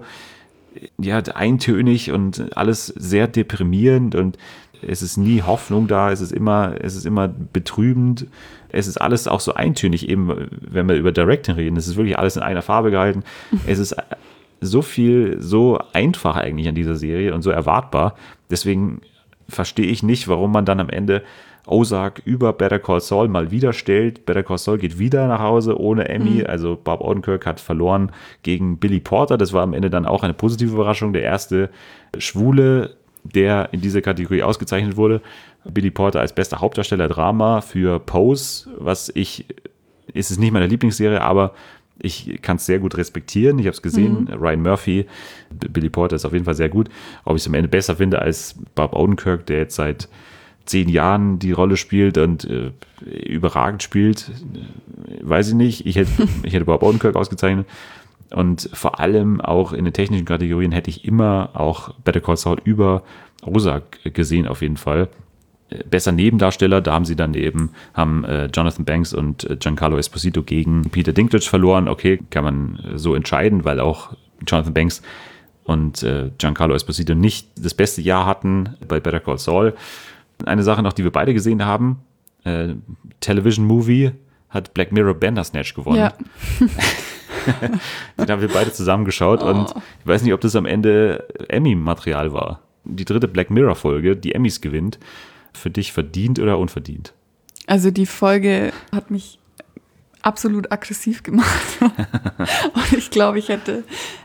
eintönig und alles sehr deprimierend und es ist nie Hoffnung da, es ist immer betrübend, es ist alles auch so eintönig, eben wenn wir über Directing reden, es ist wirklich alles in einer Farbe gehalten. Es ist so viel, so einfach eigentlich an dieser Serie und so erwartbar. Deswegen verstehe ich nicht, warum man dann am Ende Ozark über Better Call Saul mal wieder stellt. Better Call Saul geht wieder nach Hause ohne Emmy. Also Bob Odenkirk hat verloren gegen Billy Porter. Das war am Ende dann auch eine positive Überraschung. Der erste Schwule, der in dieser Kategorie ausgezeichnet wurde. Billy Porter als bester Hauptdarsteller Drama für Pose, ist es nicht meine Lieblingsserie, aber ich kann es sehr gut respektieren. Ich habe es gesehen. Ryan Murphy, Billy Porter ist auf jeden Fall sehr gut. Ob ich es am Ende besser finde als Bob Odenkirk, der jetzt seit 10 Jahren die Rolle spielt und überragend spielt, weiß ich nicht. Ich hätte Bob Odenkirk ausgezeichnet. Und vor allem auch in den technischen Kategorien hätte ich immer auch Better Call Saul über Ozark gesehen, auf jeden Fall. Besser Nebendarsteller, da haben sie dann eben Jonathan Banks und Giancarlo Esposito gegen Peter Dinklage verloren. Okay, kann man so entscheiden, weil auch Jonathan Banks und Giancarlo Esposito nicht das beste Jahr hatten bei Better Call Saul. Eine Sache noch, die wir beide gesehen haben, Television Movie hat Black Mirror Bandersnatch gewonnen. Ja. Den haben wir beide zusammengeschaut und ich weiß nicht, ob das am Ende Emmy-Material war. Die 3. Black Mirror-Folge, die Emmys gewinnt, für dich verdient oder unverdient? Also die Folge hat mich absolut aggressiv gemacht. Und ich glaube, ich hätte,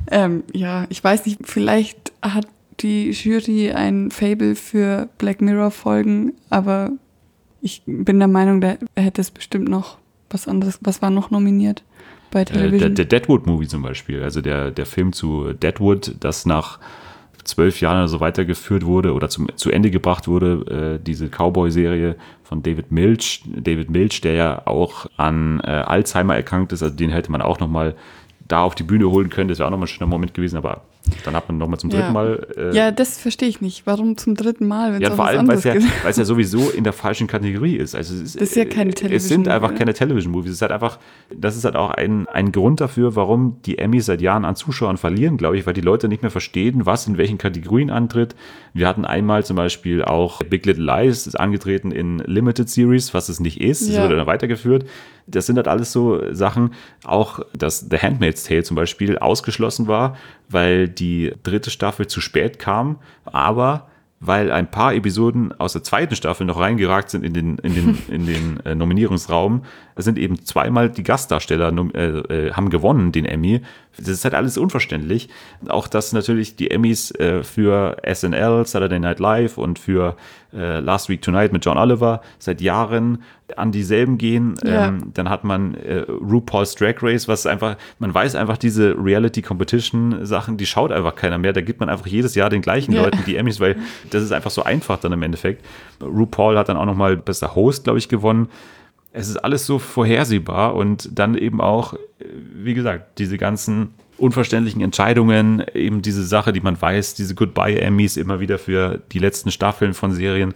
ich weiß nicht, vielleicht hat die Jury ein Faible für Black Mirror-Folgen, aber ich bin der Meinung, da hätte es bestimmt noch was anderes. Was war noch nominiert bei Television? Der Deadwood-Movie zum Beispiel, also der Film zu Deadwood, das nach 12 Jahren oder so weitergeführt wurde oder zu Ende gebracht wurde, diese Cowboy-Serie von David Milch. David Milch, der ja auch an Alzheimer erkrankt ist, also den hätte man auch nochmal da auf die Bühne holen können. Das wäre auch nochmal ein schöner Moment gewesen, aber dann hat man nochmal zum dritten Mal... das verstehe ich nicht. Warum zum dritten Mal, wenn es auch vor was allem, weil anderes es ja sowieso in der falschen Kategorie ist. Also das ist ja keine Television. Es sind einfach keine Television-Movies. Es ist halt einfach, das ist halt auch ein Grund dafür, warum die Emmys seit Jahren an Zuschauern verlieren, glaube ich, weil die Leute nicht mehr verstehen, was in welchen Kategorien antritt. Wir hatten einmal zum Beispiel auch Big Little Lies, ist angetreten in Limited Series, was es nicht ist. Das wurde dann weitergeführt. Das sind halt alles so Sachen, auch dass The Handmaid's Tale zum Beispiel ausgeschlossen war, weil die 3. Staffel zu spät kam, aber weil ein paar Episoden aus der 2. Staffel noch reingeragt sind in den Nominierungsraum, sind eben zweimal die Gastdarsteller haben gewonnen, den Emmy. Das ist halt alles unverständlich. Auch dass natürlich die Emmys für SNL, Saturday Night Live und für Last Week Tonight mit John Oliver seit Jahren an dieselben gehen. Dann hat man RuPaul's Drag Race, was einfach, man weiß einfach, diese Reality-Competition-Sachen, die schaut einfach keiner mehr. Da gibt man einfach jedes Jahr den gleichen Leuten die Emmys, weil das ist einfach so einfach dann im Endeffekt. RuPaul hat dann auch nochmal bester Host, glaube ich, gewonnen. Es ist alles so vorhersehbar und dann eben auch, wie gesagt, diese ganzen unverständlichen Entscheidungen, eben diese Sache, die man weiß, diese Goodbye-Emmys immer wieder für die letzten Staffeln von Serien.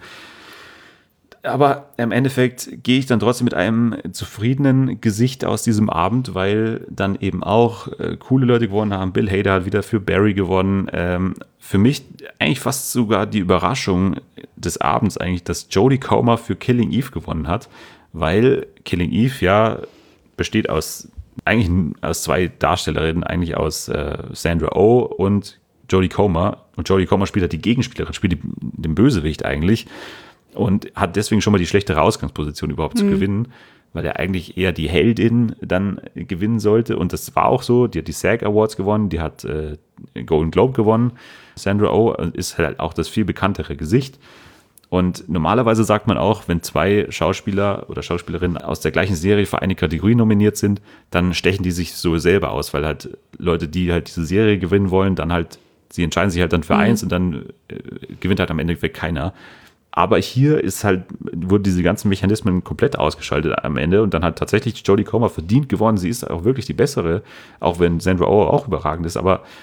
Aber im Endeffekt gehe ich dann trotzdem mit einem zufriedenen Gesicht aus diesem Abend, weil dann eben auch coole Leute gewonnen haben. Bill Hader hat wieder für Barry gewonnen. Für mich eigentlich fast sogar die Überraschung des Abends eigentlich, dass Jodie Comer für Killing Eve gewonnen hat, weil Killing Eve ja besteht eigentlich aus 2 Darstellerinnen, eigentlich aus Sandra Oh und Jodie Comer. Und Jodie Comer spielt halt die Gegenspielerin, spielt den Bösewicht eigentlich. Und hat deswegen schon mal die schlechtere Ausgangsposition überhaupt zu gewinnen, weil er eigentlich eher die Heldin dann gewinnen sollte. Und das war auch so. Die hat die SAG Awards gewonnen, die hat Golden Globe gewonnen. Sandra Oh ist halt auch das viel bekanntere Gesicht. Und normalerweise sagt man auch, wenn 2 Schauspieler oder Schauspielerinnen aus der gleichen Serie für eine Kategorie nominiert sind, dann stechen die sich so selber aus, weil halt Leute, die halt diese Serie gewinnen wollen, dann halt, sie entscheiden sich halt dann für eins und dann gewinnt halt am Ende keiner. Aber hier wurden diese ganzen Mechanismen komplett ausgeschaltet am Ende und dann hat tatsächlich Jodie Comer verdient gewonnen. Sie ist auch wirklich die bessere, auch wenn Sandra Oh auch überragend ist, aber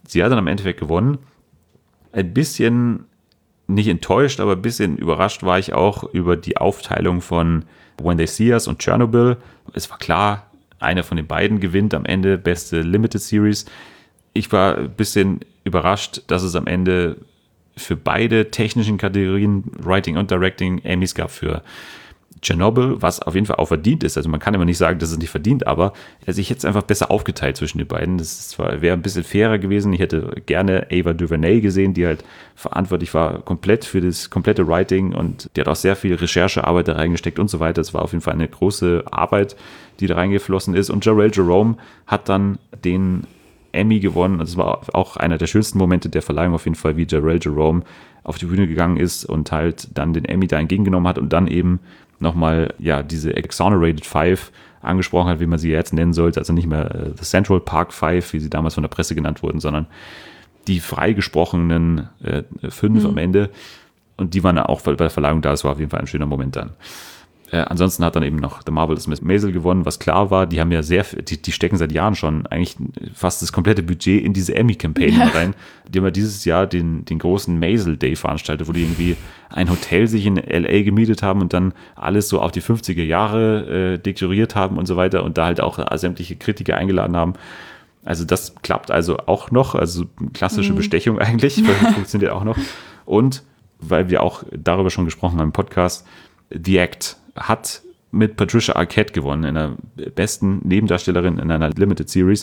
sie hat dann am Endeffekt gewonnen. Ein bisschen, nicht enttäuscht, aber ein bisschen überrascht war ich auch über die Aufteilung von When They See Us und Chernobyl. Es war klar, einer von den beiden gewinnt am Ende beste Limited Series. Ich war ein bisschen überrascht, dass es am Ende für beide technischen Kategorien, Writing und Directing, Emmys gab für Chernobyl, was auf jeden Fall auch verdient ist. Also man kann immer nicht sagen, dass es nicht verdient, aber ich hätte es einfach besser aufgeteilt zwischen den beiden. Das wäre ein bisschen fairer gewesen. Ich hätte gerne Ava DuVernay gesehen, die halt verantwortlich war komplett für das komplette Writing und die hat auch sehr viel Recherchearbeit da reingesteckt und so weiter. Es war auf jeden Fall eine große Arbeit, die da reingeflossen ist. Und Jharrel Jerome hat dann den Emmy gewonnen. Das war auch einer der schönsten Momente der Verleihung auf jeden Fall, wie Jharrel Jerome auf die Bühne gegangen ist und halt dann den Emmy da entgegengenommen hat und dann eben nochmal diese Exonerated Five angesprochen hat, wie man sie jetzt nennen sollte. Also nicht mehr The Central Park Five, wie sie damals von der Presse genannt wurden, sondern die freigesprochenen 5 am Ende. Und die waren auch bei der Verleihung da. Das war auf jeden Fall ein schöner Moment dann. Ansonsten hat dann eben noch The Marvelous Miss Maisel gewonnen, was klar war. Die haben ja die stecken seit Jahren schon eigentlich fast das komplette Budget in diese Emmy-Campaign rein. Die haben ja dieses Jahr den großen Maisel Day veranstaltet, wo die irgendwie ein Hotel sich in L.A. gemietet haben und dann alles so auf die 50er Jahre dekoriert haben und so weiter und da halt auch sämtliche Kritiker eingeladen haben. Also das klappt also auch noch, also klassische Bestechung eigentlich, funktioniert auch noch. Und weil wir auch darüber schon gesprochen haben im Podcast, The Act hat mit Patricia Arquette gewonnen, einer besten Nebendarstellerin in einer Limited Series.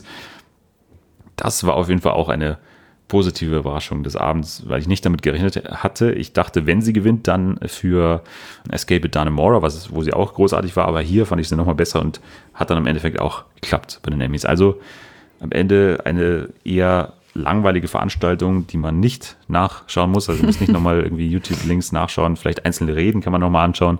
Das war auf jeden Fall auch eine positive Überraschung des Abends, weil ich nicht damit gerechnet hatte. Ich dachte, wenn sie gewinnt, dann für Escape at Dannemora, wo sie auch großartig war, aber hier fand ich sie nochmal besser und hat dann im Endeffekt auch geklappt bei den Emmys. Also am Ende eine eher langweilige Veranstaltung, die man nicht nachschauen muss. Also man muss nicht nochmal irgendwie YouTube-Links nachschauen. Vielleicht einzelne Reden kann man nochmal anschauen.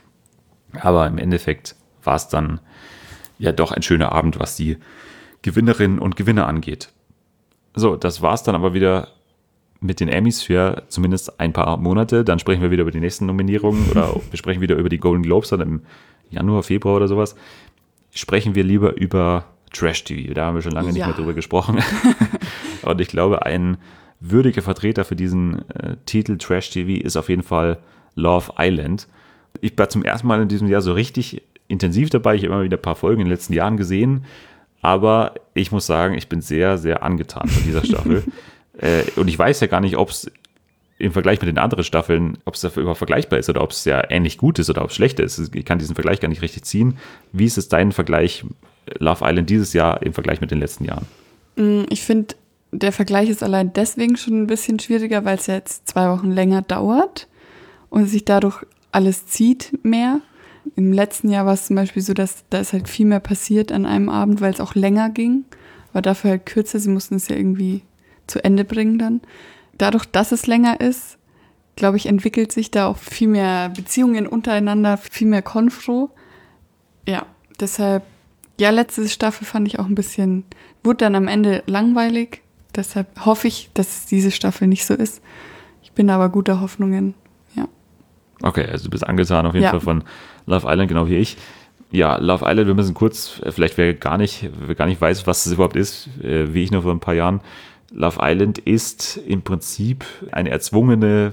Aber im Endeffekt war es dann ja doch ein schöner Abend, was die Gewinnerinnen und Gewinner angeht. So, das war es dann aber wieder mit den Emmys für zumindest ein paar Monate. Dann sprechen wir wieder über die nächsten Nominierungen oder wir sprechen wieder über die Golden Globes dann im Januar, Februar oder sowas. Sprechen wir lieber über Trash-TV. Da haben wir schon lange nicht mehr drüber gesprochen. Und ich glaube, ein würdiger Vertreter für diesen Titel Trash-TV ist auf jeden Fall Love Island. Ich war zum ersten Mal in diesem Jahr so richtig intensiv dabei. Ich habe immer wieder ein paar Folgen in den letzten Jahren gesehen. Aber ich muss sagen, ich bin sehr, sehr angetan von dieser Staffel. Und ich weiß ja gar nicht, ob es im Vergleich mit den anderen Staffeln, ob es dafür überhaupt vergleichbar ist oder ob es ja ähnlich gut ist oder ob es schlecht ist. Ich kann diesen Vergleich gar nicht richtig ziehen. Wie ist es dein Vergleich Love Island dieses Jahr im Vergleich mit den letzten Jahren? Ich finde, der Vergleich ist allein deswegen schon ein bisschen schwieriger, weil es ja jetzt 2 Wochen länger dauert und sich dadurch alles zieht mehr. Im letzten Jahr war es zum Beispiel so, dass da ist halt viel mehr passiert an einem Abend, weil es auch länger ging, aber dafür halt kürzer. Sie mussten es ja irgendwie zu Ende bringen dann. Dadurch, dass es länger ist, glaube ich, entwickelt sich da auch viel mehr Beziehungen untereinander, viel mehr Konfro. Ja, deshalb, letzte Staffel fand ich auch ein bisschen, wurde dann am Ende langweilig. Deshalb hoffe ich, dass diese Staffel nicht so ist. Ich bin aber guter Hoffnungen, ja. Okay, also du bist angetan auf jeden Fall von Love Island, genau wie ich. Ja, Love Island, wir müssen kurz, vielleicht wer gar nicht weiß, was es überhaupt ist, wie ich noch vor ein paar Jahren. Love Island ist im Prinzip eine erzwungene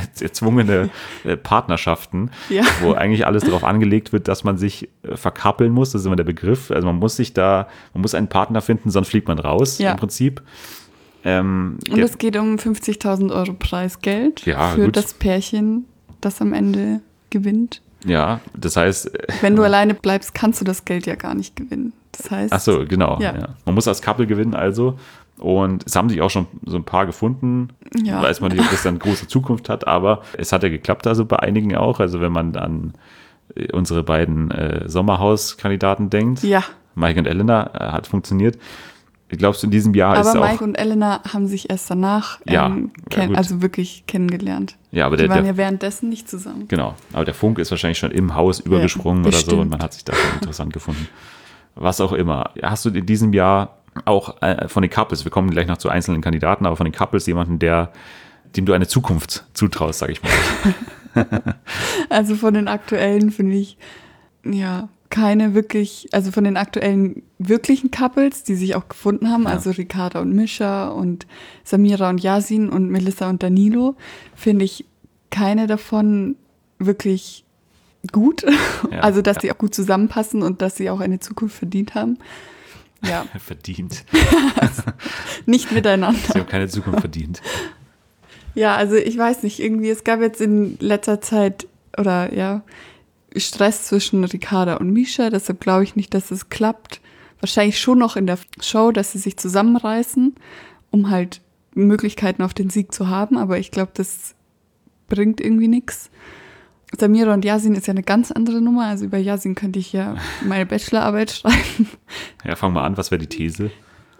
Partnerschaften, wo eigentlich alles darauf angelegt wird, dass man sich verkappeln muss. Das ist immer der Begriff. Also man muss einen Partner finden, sonst fliegt man raus im Prinzip. Und es geht um 50.000 Euro Preisgeld für das Pärchen, das am Ende gewinnt. Ja, das heißt... Wenn du alleine bleibst, kannst du das Geld ja gar nicht gewinnen. Das heißt... Ach so, genau. Ja. Man muss als Couple gewinnen also. Und es haben sich auch schon so ein paar gefunden. Ja. Weiß man nicht, ob das dann große Zukunft hat, aber es hat ja geklappt, also bei einigen auch. Also wenn man an unsere beiden Sommerhaus-Kandidaten denkt. Ja. Mike und Elena hat funktioniert. Glaubst du, in diesem Jahr ist auch... Aber Mike und Elena haben sich erst danach also wirklich kennengelernt. Ja, aber die waren ja währenddessen nicht zusammen. Genau, aber der Funke ist wahrscheinlich schon im Haus übergesprungen oder so und man hat sich da schon interessant gefunden. Was auch immer. Hast du in diesem Jahr auch von den Couples, wir kommen gleich noch zu einzelnen Kandidaten, aber von den Couples jemanden, dem du eine Zukunft zutraust, sag ich mal? Also von den aktuellen finde ich, keine wirklich, also von den aktuellen wirklichen Couples, die sich auch gefunden haben, Ja. also Ricarda und Mischa und Samira und Yasin und Melissa und Danilo, finde ich keine davon wirklich gut. Ja. Also, dass die auch gut zusammenpassen und dass sie auch eine Zukunft verdient haben. Ja, Verdient. nicht miteinander. Sie haben keine Zukunft verdient. Ja, also ich weiß nicht, irgendwie, es gab jetzt in letzter Zeit, oder ja, Stress zwischen Ricarda und Mischa, deshalb glaube ich nicht, dass es klappt. Wahrscheinlich schon noch in der Show, dass sie sich zusammenreißen, um halt Möglichkeiten auf den Sieg zu haben, aber ich glaube, das bringt irgendwie nichts. Samira und Yasin ist ja eine ganz andere Nummer, also über Yasin könnte ich ja meine Bachelorarbeit schreiben. Ja, fangen wir an. Was wäre die These?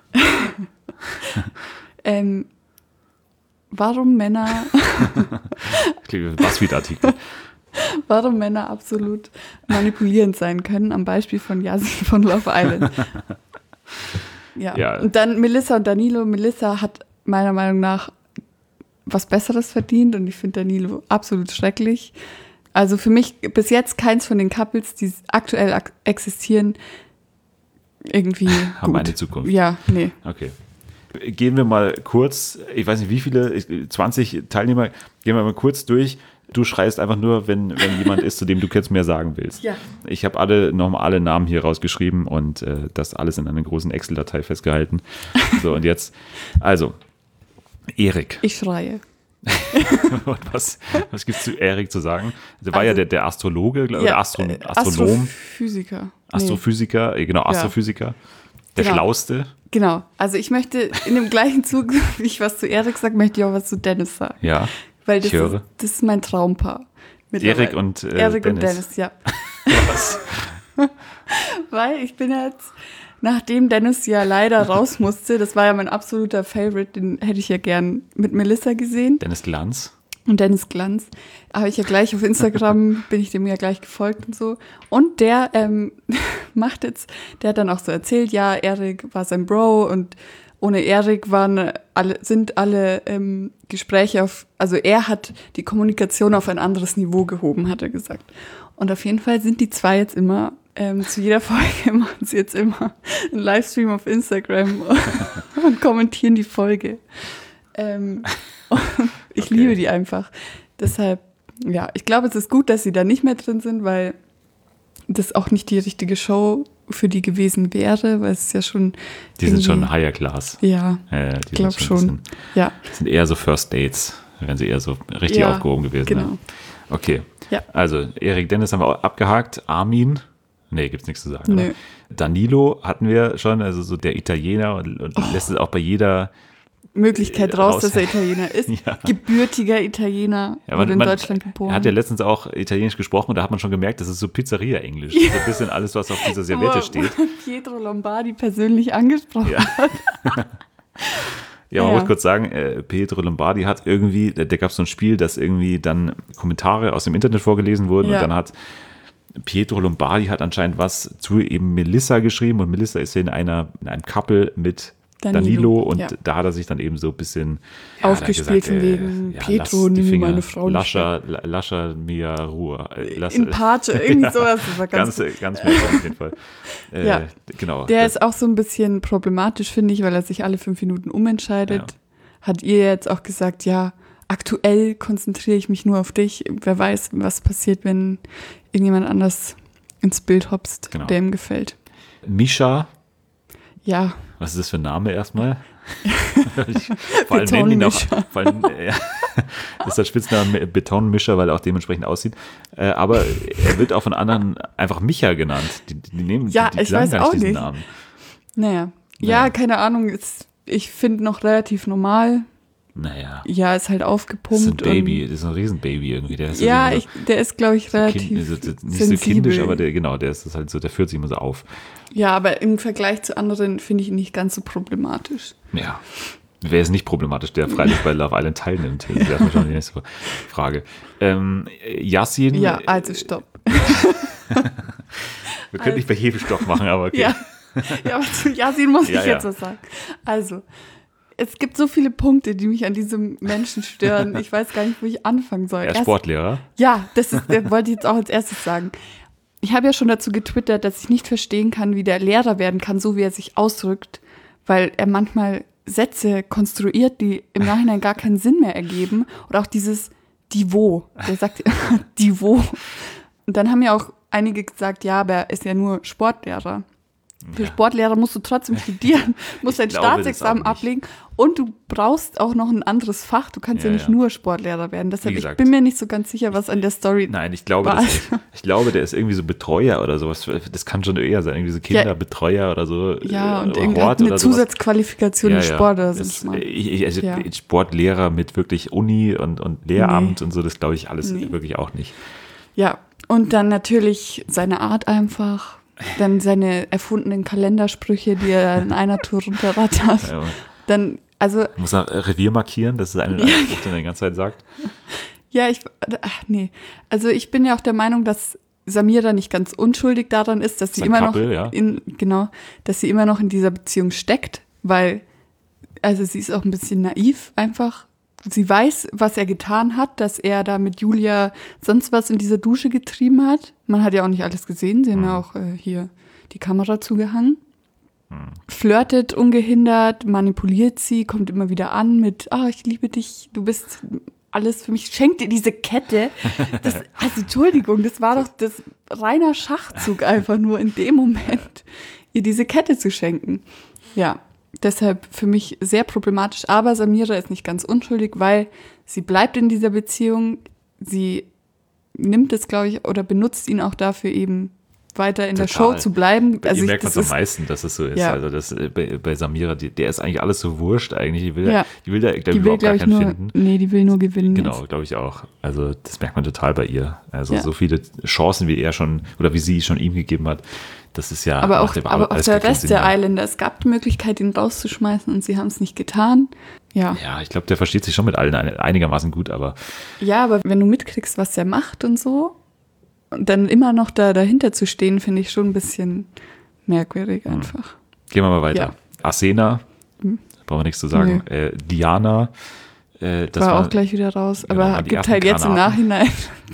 Warum Männer BuzzFeed-Artikel. Warum Männer absolut manipulierend sein können, am Beispiel von Yasin von Love Island. Ja. Und dann Melissa und Danilo. Melissa hat meiner Meinung nach was Besseres verdient und ich finde Danilo absolut schrecklich. Also für mich bis jetzt keins von den Couples, die aktuell existieren, irgendwie Haben gut. eine Zukunft. Ja, nee. Okay. Gehen wir mal kurz, ich weiß nicht wie viele, 20 Teilnehmer, gehen wir mal kurz durch. Du schreist einfach nur, wenn jemand ist, zu dem du jetzt mehr sagen willst. Ja. Ich habe nochmal alle Namen hier rausgeschrieben und das alles in einer großen Excel-Datei festgehalten. So, und jetzt, also, Erik. Ich schreie. Und was gibt's zu Erik zu sagen? Der war ja der Astrologe, oder Astronom, Astrophysiker. Astrophysiker, genau, Astrophysiker. Der Genau. Schlauste. Genau. Also ich möchte in dem gleichen Zug, wie ich was zu Erik sage, möchte ich auch was zu Dennis sagen. Ja. Weil Ich höre. das ist mein Traumpaar. mittlerweile. Erik und Erik und Dennis. Dennis, ja. Was? Weil ich bin jetzt, nachdem Dennis ja leider raus musste, das war ja mein absoluter Favorite, den hätte ich ja gern mit Melissa gesehen. Dennis Glanz. Und Dennis Glanz. Habe ich ja gleich auf Instagram, bin ich dem ja gleich gefolgt und so. Und der macht jetzt, der hat dann auch so erzählt, ja, Erik war sein Bro und ohne Erik sind alle Gespräche also er hat die Kommunikation auf ein anderes Niveau gehoben, hat er gesagt. Und auf jeden Fall sind die zwei jetzt immer, zu jeder Folge machen sie jetzt immer einen Livestream auf Instagram und kommentieren die Folge. Ich liebe die einfach. Deshalb, ja, ich glaube, es ist gut, dass sie da nicht mehr drin sind, weil das auch nicht die richtige Show für die gewesen wäre, weil es ist ja schon. Die sind schon higher class. Ja, Die ich glaube sind schon. Ja, sind eher so First Dates, wären sie eher so richtig Ja, aufgehoben gewesen. genau. Ne? Okay. Ja. Also, Erik Dennis haben wir auch abgehakt. Armin. Nee, gibt's nichts zu sagen. Nö. Oder? Danilo hatten wir schon, also so der Italiener und lässt es auch bei jeder. Möglichkeit raus, dass er Italiener ist. Ja. Gebürtiger Italiener, wurde in Deutschland geboren. Er hat ja letztens auch Italienisch gesprochen und da hat man schon gemerkt, das ist so Pizzeria-Englisch. Das ist ein bisschen alles, was auf dieser Serviette steht. Wo Pietro Lombardi persönlich angesprochen Ja. hat. Ja, man Ja. muss kurz sagen, Pietro Lombardi hat irgendwie, da gab es so ein Spiel, dass irgendwie dann Kommentare aus dem Internet vorgelesen wurden Ja. und dann hat Pietro Lombardi hat anscheinend was zu eben Melissa geschrieben und Melissa ist ja in einem Couple mit Danilo und ja. da hat er sich dann eben so ein bisschen Aufgespielt von wegen, Pietro, nimm meine Frau nicht Lascia mir Ruhe. In Pace, irgendwie sowas. Das war ganz ganz merkwürdig auf jeden Fall. Ja. Genau. Der ist auch so ein bisschen problematisch, finde ich, weil er sich alle 5 Minuten umentscheidet. Ja. Hat ihr jetzt auch gesagt, ja, aktuell konzentriere ich mich nur auf dich. Wer weiß, was passiert, wenn irgendjemand anders ins Bild hopst, Genau. der ihm gefällt. Mischa. Ja, Was ist das für ein Name erstmal? Vor allem nennen die noch, vor allem, das ist der Spitzname Betonmischer, weil er auch dementsprechend aussieht. Aber er wird auch von anderen einfach Micha genannt. Die nehmen Ja, die ich sagen weiß gar nicht auch diesen nicht. Namen. naja. Naja. Ja, keine Ahnung. Ich finde noch relativ normal. Naja, Ja, ist halt das ist ein aufgepumpt. Baby, das ist ein Riesenbaby irgendwie. Der ist Ja, irgendwie der ist, glaube ich, so relativ nicht so sensibel. kindisch, aber der ist das halt so, der führt sich immer so auf. Ja, aber im Vergleich zu anderen finde ich ihn nicht ganz so problematisch. Ja. Wer ist nicht problematisch, der freilich bei Love Island teilnimmt? Das ist erstmal schon die nächste Frage. Yasin. Ja, also stopp. Wir können nicht bei Hefestoff machen, aber okay. Ja. Ja, aber zu Yasin muss Ja, ich jetzt ja. was sagen. Also, es gibt so viele Punkte, die mich an diesem Menschen stören. Ich weiß gar nicht, wo ich anfangen soll. Er ist Sportlehrer. Ja, das wollte ich jetzt auch als erstes sagen. ich habe ja schon dazu getwittert, dass ich nicht verstehen kann, wie der Lehrer werden kann, so wie er sich ausdrückt, weil er manchmal Sätze konstruiert, die im Nachhinein gar keinen Sinn mehr ergeben. Oder auch dieses Niveau. Der sagt Niveau. Und dann haben ja auch einige gesagt, ja, aber er ist ja nur Sportlehrer. Für Sportlehrer musst du trotzdem studieren, musst dein Staatsexamen ablegen und du brauchst auch noch ein anderes Fach. Du kannst ja nicht nur Sportlehrer werden. Deshalb, ich bin mir nicht so ganz sicher, was an der Story ich glaube, der ist irgendwie so Betreuer oder sowas. Das kann schon eher sein, irgendwie so Kinderbetreuer oder so. Ja, und eine Zusatzqualifikation im Sport oder so. Sportlehrer mit wirklich Uni und Lehramt und so, das glaube ich alles wirklich auch nicht. Ja, und dann natürlich seine Art einfach. Dann seine erfundenen Kalendersprüche, die er in einer Tour runterrattert. Ja. Dann, also. Muss er Revier markieren, das ist eine Spruch, den er die ganze Zeit sagt. Ja, Also ich bin ja auch der Meinung, dass Samira nicht ganz unschuldig daran ist, dass sie immer noch dass sie immer noch in dieser Beziehung steckt, weil, also sie ist auch ein bisschen naiv einfach. Sie weiß, was er getan hat, dass er da mit Julia sonst was in dieser Dusche getrieben hat. Man hat ja auch nicht alles gesehen. Sie haben ja auch hier die Kamera zugehangen. Flirtet ungehindert, manipuliert sie, kommt immer wieder an mit, ich liebe dich, du bist alles für mich. Schenk dir diese Kette. Also Entschuldigung, das war doch das reiner Schachzug einfach nur in dem Moment, ihr diese Kette zu schenken. Ja. Deshalb für mich sehr problematisch, aber Samira ist nicht ganz unschuldig, weil sie bleibt in dieser Beziehung, sie nimmt es, glaube ich, oder benutzt ihn auch dafür eben weiter in der Show zu bleiben. Also ihr merkt das am meisten, dass es so ist. Ja. Also das, bei Samira, der ist eigentlich alles so wurscht eigentlich. Die will da, glaube ich, überhaupt gar keinen finden. Nee, die will nur gewinnen. Genau, glaube ich auch. Also das merkt man total bei ihr. Also so viele Chancen, wie er schon, oder wie sie schon ihm gegeben hat, das ist ja. Aber auch der Rest der Islander, es gab die Möglichkeit, ihn rauszuschmeißen und sie haben es nicht getan. Ja, ich glaube, der versteht sich schon mit allen einigermaßen gut, aber. Ja, aber wenn du mitkriegst, was der macht und so, und dann immer noch dahinter zu stehen, finde ich schon ein bisschen merkwürdig einfach. Gehen wir mal weiter. Ja. Arsena, brauchen wir nichts zu sagen. Nee. Diana. Das war auch gleich wieder raus, genau, aber gibt halt jetzt im Nachhinein.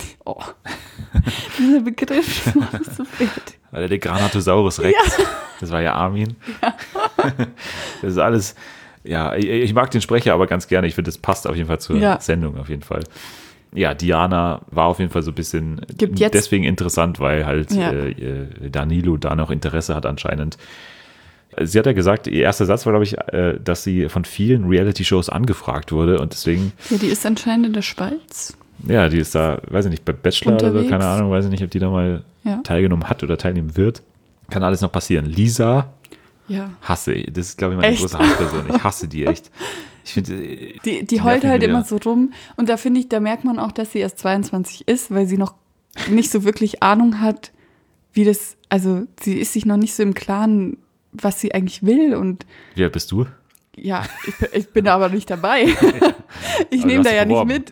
Dieser Begriff ist so fett. Der Granatosaurus Rex, das war ja Armin. Ja. Das ist alles, ich mag den Sprecher aber ganz gerne. Ich finde, das passt auf jeden Fall zur Sendung auf jeden Fall. Ja, Diana war auf jeden Fall so ein bisschen deswegen interessant, weil halt Danilo da noch Interesse hat anscheinend. Sie hat ja gesagt, ihr erster Satz war, glaube ich, dass sie von vielen Reality-Shows angefragt wurde und deswegen. Ja, die ist anscheinend in der Schweiz. Ja, die ist da, weiß ich nicht, bei Bachelor unterwegs. Oder so, keine Ahnung, weiß ich nicht, ob die da mal teilgenommen hat oder teilnehmen wird. Kann alles noch passieren. Lisa, hasse, das ist, glaube ich, meine große Hassperson. Ich hasse die echt. Ich finde, die heult halt immer so rum und da finde ich, da merkt man auch, dass sie erst 22 ist, weil sie noch nicht so wirklich Ahnung hat, wie das, also sie ist sich noch nicht so im Klaren, was sie eigentlich will und. Wie alt bist du? Ja, ich bin da aber nicht dabei. Ich nehme da ja nicht mit.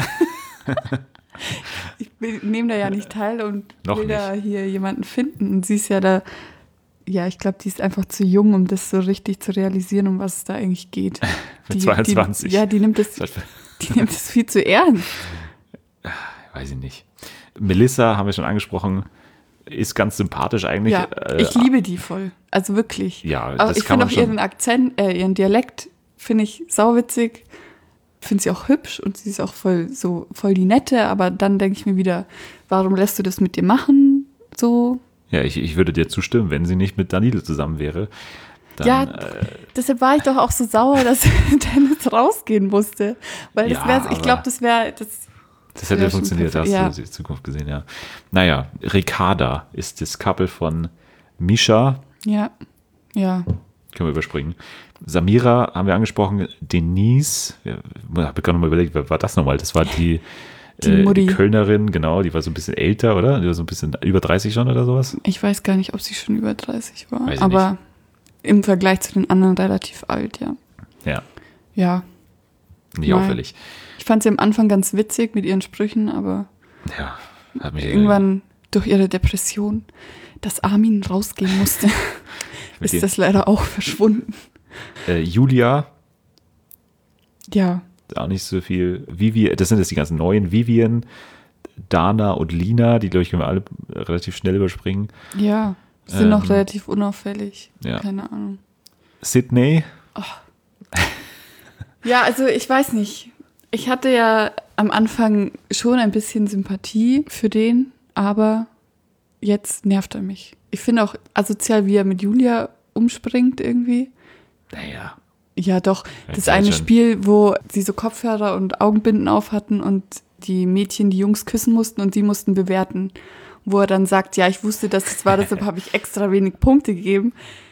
Ich nehme da ja nicht teil und will da hier jemanden finden. Und sie ist ja da, ich glaube, die ist einfach zu jung, um das so richtig zu realisieren, um was es da eigentlich geht. Mit 22. Die nimmt das viel zu ernst. Weiß ich nicht. Melissa, haben wir schon angesprochen, ist ganz sympathisch eigentlich. Ja, ich liebe die voll. Also wirklich. Ja, das ich finde auch ihren Akzent, ihren Dialekt finde ich sauwitzig. Finde sie auch hübsch und sie ist auch voll die Nette, aber dann denke ich mir wieder, warum lässt du das mit dir machen? So. Ja, ich würde dir zustimmen, wenn sie nicht mit Danilo zusammen wäre. Dann, deshalb war ich doch auch so sauer, dass Dennis rausgehen musste. Weil das wäre, ich glaube, das wäre. Das hätte ja funktioniert, da hast du die Zukunft gesehen, ja. Naja, Ricarda ist das Couple von Misha. Ja. Können wir überspringen. Samira haben wir angesprochen, Denise, ich habe gerade nochmal überlegt, wer war das nochmal? Das war die Kölnerin, genau, die war so ein bisschen älter, oder? Die war so ein bisschen über 30 schon oder sowas? Ich weiß gar nicht, ob sie schon über 30 war, aber nicht. Im Vergleich zu den anderen relativ alt, ja. Ja. Nicht auffällig. Ich fand sie am Anfang ganz witzig mit ihren Sprüchen, aber hat mich irgendwann durch ihre Depression, dass Armin rausgehen musste, ist das leider auch verschwunden. Julia. Ja. Auch nicht so viel. Vivian, das sind jetzt die ganzen neuen. Vivian, Dana und Lina, die, glaube ich, können wir alle relativ schnell überspringen. Ja, sind noch relativ unauffällig. Ja. Keine Ahnung. Sydney. Ja, also ich weiß nicht. Ich hatte ja am Anfang schon ein bisschen Sympathie für den, aber jetzt nervt er mich. Ich finde auch asozial, wie er mit Julia umspringt irgendwie. Naja. Ja, doch. Ja, Das klar, eine schon. Spiel, wo sie so Kopfhörer und Augenbinden auf hatten und die Mädchen die Jungs küssen mussten und sie mussten bewerten. Wo er dann sagt, ja, ich wusste, dass es war, deshalb habe ich extra wenig Punkte gegeben.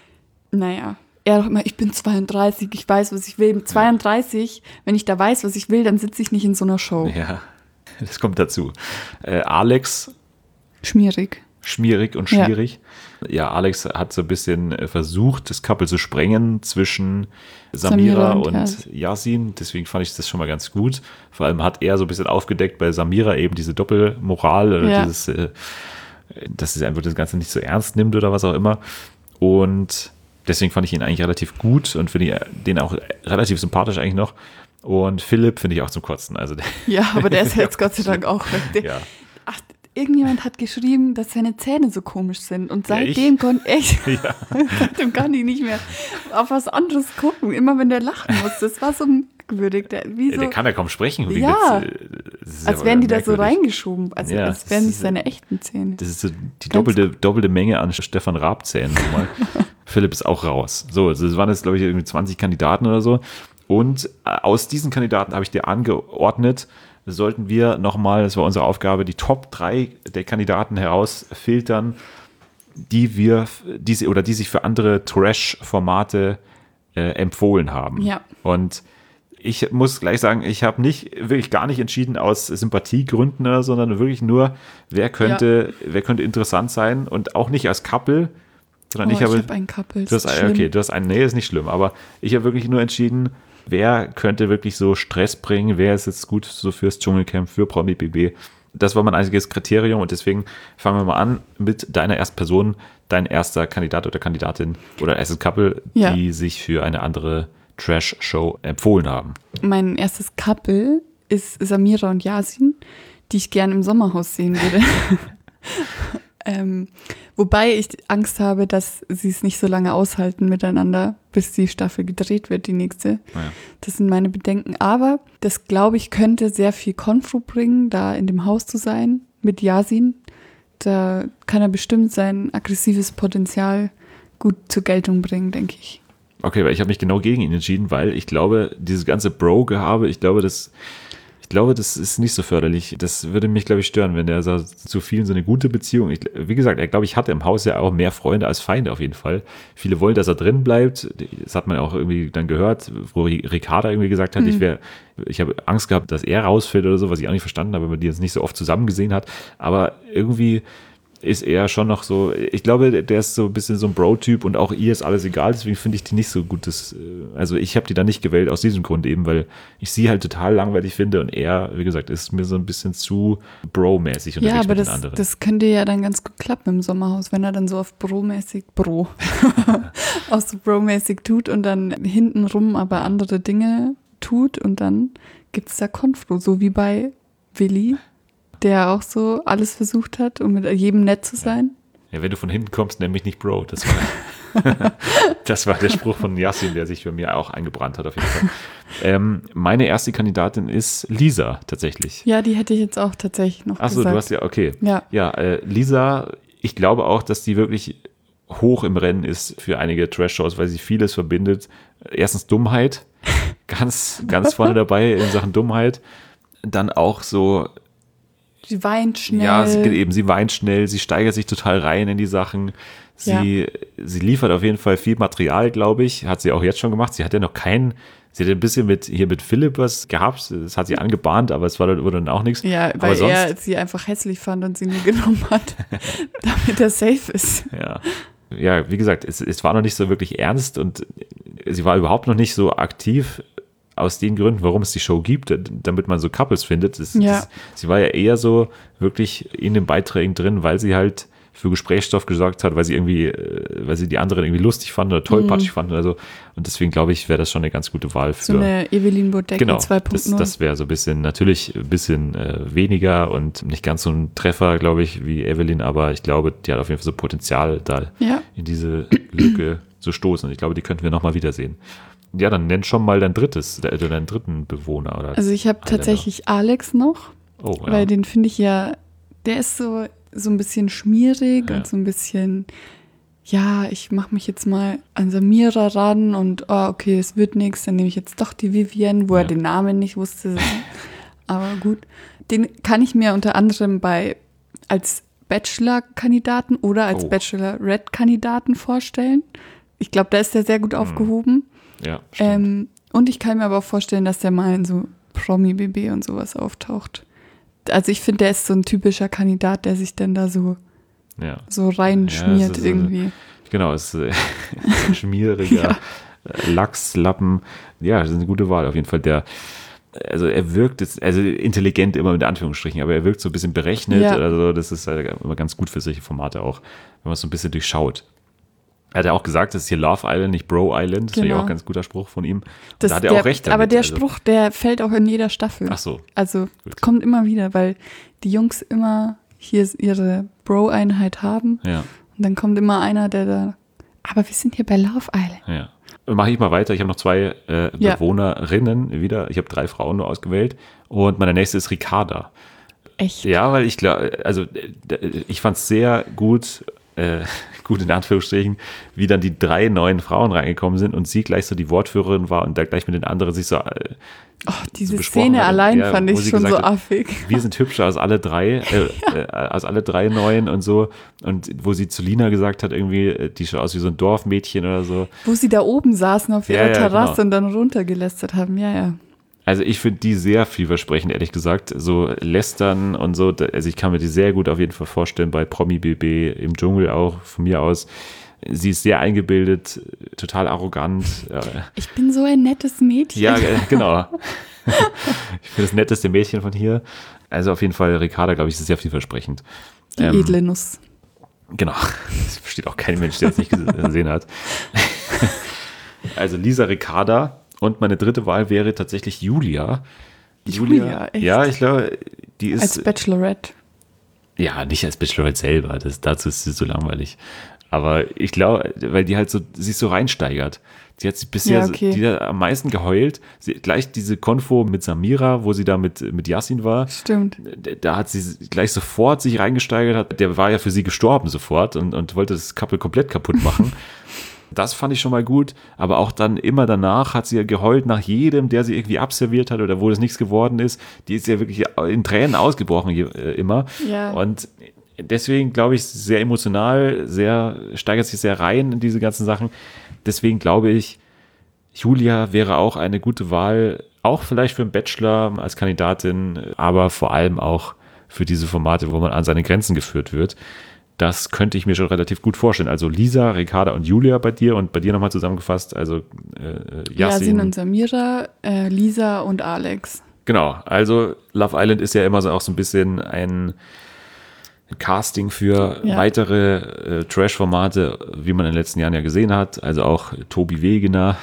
Naja. Er doch immer, ich bin 32, ich weiß, was ich will. Mit 32, wenn ich da weiß, was ich will, dann sitze ich nicht in so einer Show. Ja, das kommt dazu. Alex, Schmierig. schmierig und schwierig. Ja, Alex hat so ein bisschen versucht, das Couple zu sprengen zwischen Samira und Yasin. Deswegen fand ich das schon mal ganz gut. Vor allem hat er so ein bisschen aufgedeckt bei Samira eben diese Doppelmoral oder Ja. dieses, dass sie einfach das Ganze nicht so ernst nimmt oder was auch immer. Und deswegen fand ich ihn eigentlich relativ gut und finde den auch relativ sympathisch eigentlich noch. Und Philipp finde ich auch zum Kotzen. Also Ja, aber der ist jetzt Gott sei Dank auch weg. ja. Ach, irgendjemand hat geschrieben, dass seine Zähne so komisch sind. Und Ja, seitdem Ja. seitdem kann ich nicht mehr auf was anderes gucken. Immer wenn der lachen muss. Das war so merkwürdig. Wie so, Der kann ja kaum sprechen. Wie Ja. das ist als aber wären die da so merkwürdig. reingeschoben. Also Ja, als wären das nicht ist- seine echten Zähne. Das ist so die Ganz- doppelte Menge an Stefan Raab-Zähnen nochmal. Philipp ist auch raus. So, also es waren jetzt, glaube ich, irgendwie 20 Kandidaten oder so. Und aus diesen Kandidaten habe ich dir angeordnet, sollten wir nochmal, das war unsere Aufgabe, die Top 3 der Kandidaten herausfiltern, die sich für andere Trash-Formate empfohlen haben. Ja. Und ich muss gleich sagen, ich habe wirklich gar nicht entschieden aus Sympathiegründen, sondern wirklich nur, wer könnte interessant sein und auch nicht als Couple, sondern ich habe ein Couple. Du hast, okay, du hast einen, nee, ist nicht schlimm, aber ich habe wirklich nur entschieden, wer könnte wirklich so Stress bringen, wer ist jetzt gut so fürs Dschungelcamp, für Promi BB. Das war mein einziges Kriterium und deswegen fangen wir mal an mit deiner ersten Person, dein erster Kandidat oder Kandidatin oder erstes Couple, Ja. die sich für eine andere Trash-Show empfohlen haben. Mein erstes Couple ist Samira und Yasin, die ich gerne im Sommerhaus sehen würde. Wobei ich Angst habe, dass sie es nicht so lange aushalten miteinander, bis die Staffel gedreht wird, die nächste. Ja. Das sind meine Bedenken. Aber das, glaube ich, könnte sehr viel Konfro bringen, da in dem Haus zu sein mit Yasin. Da kann er bestimmt sein aggressives Potenzial gut zur Geltung bringen, denke ich. Okay, weil ich habe mich genau gegen ihn entschieden, weil ich glaube, dieses ganze Bro-Gehabe, ich glaube, das ist nicht so förderlich. Das würde mich, glaube ich, stören, wenn der so zu vielen so eine gute Beziehung. Wie gesagt, er, glaube ich, hatte im Haus ja auch mehr Freunde als Feinde auf jeden Fall. Viele wollen, dass er drin bleibt. Das hat man auch irgendwie dann gehört, wo Ricarda irgendwie gesagt hat, ich habe Angst gehabt, dass er rausfällt oder so, was ich auch nicht verstanden habe, weil man die jetzt nicht so oft zusammen gesehen hat. Aber irgendwie ist er schon noch so, ich glaube, der ist so ein bisschen so ein Bro-Typ und auch ihr ist alles egal, deswegen finde ich die nicht so gut. Also ich habe die dann nicht gewählt aus diesem Grund eben, weil ich sie halt total langweilig finde und er, wie gesagt, ist mir so ein bisschen zu Bro-mäßig Ja, aber mit den anderen. das könnte ja dann ganz gut klappen im Sommerhaus, wenn er dann so auf auch so Bro-mäßig tut und dann hintenrum aber andere Dinge tut und dann gibt es da Konfro, so wie bei Willi, der auch so alles versucht hat, um mit jedem nett zu sein. Ja, wenn du von hinten kommst, nenn mich nicht Bro. Das war der Spruch von Yasin, der sich für mich auch eingebrannt hat auf jeden Fall. Meine erste Kandidatin ist Lisa tatsächlich. Ja, die hätte ich jetzt auch tatsächlich noch Achso, gesagt. du hast ja, okay. Ja. Lisa, ich glaube auch, dass die wirklich hoch im Rennen ist für einige Trash-Shows, weil sie vieles verbindet. Erstens Dummheit, ganz, ganz vorne dabei in Sachen Dummheit. Dann auch so, Sie weint schnell. ja, sie weint schnell, sie steigert sich total rein in die Sachen. Sie liefert auf jeden Fall viel Material, glaube ich. Hat sie auch jetzt schon gemacht. Sie hat ja noch sie hat ein bisschen mit Philipp was gehabt. Das hat sie angebahnt, aber es wurde dann auch nichts. Ja, aber weil sonst, er sie einfach hässlich fand und sie nie genommen hat, damit er safe ist. Ja, wie gesagt, es war noch nicht so wirklich ernst und sie war überhaupt noch nicht so aktiv aus den Gründen, warum es die Show gibt, damit man so Couples findet. Sie war ja eher so wirklich in den Beiträgen drin, weil sie halt für Gesprächsstoff gesorgt hat, weil sie die anderen irgendwie lustig fanden oder tollpatschig fanden oder so. Und deswegen glaube ich, wäre das schon eine ganz gute Wahl für. So eine Evelyn Bodecki Genau, 2.0. das wäre so ein bisschen, natürlich ein bisschen weniger und nicht ganz so ein Treffer, glaube ich, wie Evelyn, aber ich glaube, die hat auf jeden Fall so Potenzial, da in diese Lücke zu stoßen. Und ich glaube, die könnten wir nochmal wiedersehen. Ja, dann nenn schon mal deinen dritten Bewohner. Oder Also ich habe tatsächlich Alex noch, weil den finde ich der ist so ein bisschen schmierig und so ein bisschen, ich mache mich jetzt mal an Samira ran und okay, es wird nichts, dann nehme ich jetzt doch die Vivienne, wo er den Namen nicht wusste. Aber gut, den kann ich mir unter anderem als Bachelor-Kandidaten oder als Bachelorette-Kandidaten vorstellen. Ich glaube, da ist er sehr gut aufgehoben. Ja, stimmt. Und ich kann mir aber auch vorstellen, dass der mal in so Promi-BB und sowas auftaucht. Also ich finde, der ist so ein typischer Kandidat, der sich dann da so reinschmiert irgendwie. Genau, es ist ein schmieriger Lachslappen. Ja, das ist eine gute Wahl auf jeden Fall. Also er wirkt jetzt, also intelligent immer mit Anführungsstrichen, aber er wirkt so ein bisschen berechnet oder so. Das ist immer ganz gut für solche Formate auch, wenn man es so ein bisschen durchschaut. Er hat ja auch gesagt, das ist hier Love Island, nicht Bro Island. Das finde ich auch ein ganz guter Spruch von ihm. Und da hat er auch recht damit. Aber der Spruch, der fällt auch in jeder Staffel. Ach so. Also kommt immer wieder, weil die Jungs immer hier ihre Bro-Einheit haben. Ja. Und dann kommt immer einer, der da, aber wir sind hier bei Love Island. Ja. Mache ich mal weiter. Ich habe noch 2 Bewohnerinnen wieder. Ich habe 3 Frauen nur ausgewählt. Und meine nächste ist Ricarda. Echt? Ja, weil ich glaube, also ich fand es sehr gut in Anführungsstrichen, wie dann die 3 neuen Frauen reingekommen sind und sie gleich so die Wortführerin war und da gleich mit den anderen sich so diese so besprochen Szene hat. allein fand ich schon so hat, affig. Wir sind hübscher als alle 3, als alle 3 Neuen und so. Und wo sie zu Lina gesagt hat, irgendwie, die schaut aus wie so ein Dorfmädchen oder so. Wo sie da oben saßen auf ihrer Terrasse genau. und dann runtergelästert haben, Also ich finde die sehr vielversprechend, ehrlich gesagt. So lästern und so. Also ich kann mir die sehr gut auf jeden Fall vorstellen bei Promi BB, im Dschungel auch, von mir aus. Sie ist sehr eingebildet, total arrogant. Ich bin so ein nettes Mädchen. Ja, genau. Ich bin das netteste Mädchen von hier. Also auf jeden Fall, Ricarda, glaube ich, ist sehr vielversprechend. Die edle Nuss. Genau. Das versteht auch kein Mensch, der das nicht gesehen hat. Also Lisa, Ricarda. Und meine dritte Wahl wäre tatsächlich Julia. Julia, echt? Ja, ich glaube, die ist... Als Bachelorette. Ja, nicht als Bachelorette selber. Dazu ist sie so langweilig. Aber ich glaube, weil die halt so sich so reinsteigert. Sie hat sich bisher die hat am meisten geheult. Gleich diese Konfo mit Samira, wo sie da mit Yassin war. Stimmt. Da hat sie gleich sofort sich reingesteigert. Der war ja für sie gestorben sofort und wollte das Couple komplett kaputt machen. Das fand ich schon mal gut, aber auch dann immer danach hat sie ja geheult nach jedem, der sie irgendwie abserviert hat oder wo das nichts geworden ist. Die ist ja wirklich in Tränen ausgebrochen immer. Ja. Und deswegen glaube ich, sehr emotional, steigert sich sehr rein in diese ganzen Sachen. Deswegen glaube ich, Julia wäre auch eine gute Wahl, auch vielleicht für einen Bachelor als Kandidatin, aber vor allem auch für diese Formate, wo man an seine Grenzen geführt wird. Das könnte ich mir schon relativ gut vorstellen. Also Lisa, Ricarda und Julia bei dir und bei dir nochmal zusammengefasst. Also Yassin und Samira, Lisa und Alex. Genau, also Love Island ist ja immer so auch so ein bisschen ein Casting für weitere Trash-Formate, wie man in den letzten Jahren ja gesehen hat. Also auch Tobi Wegener,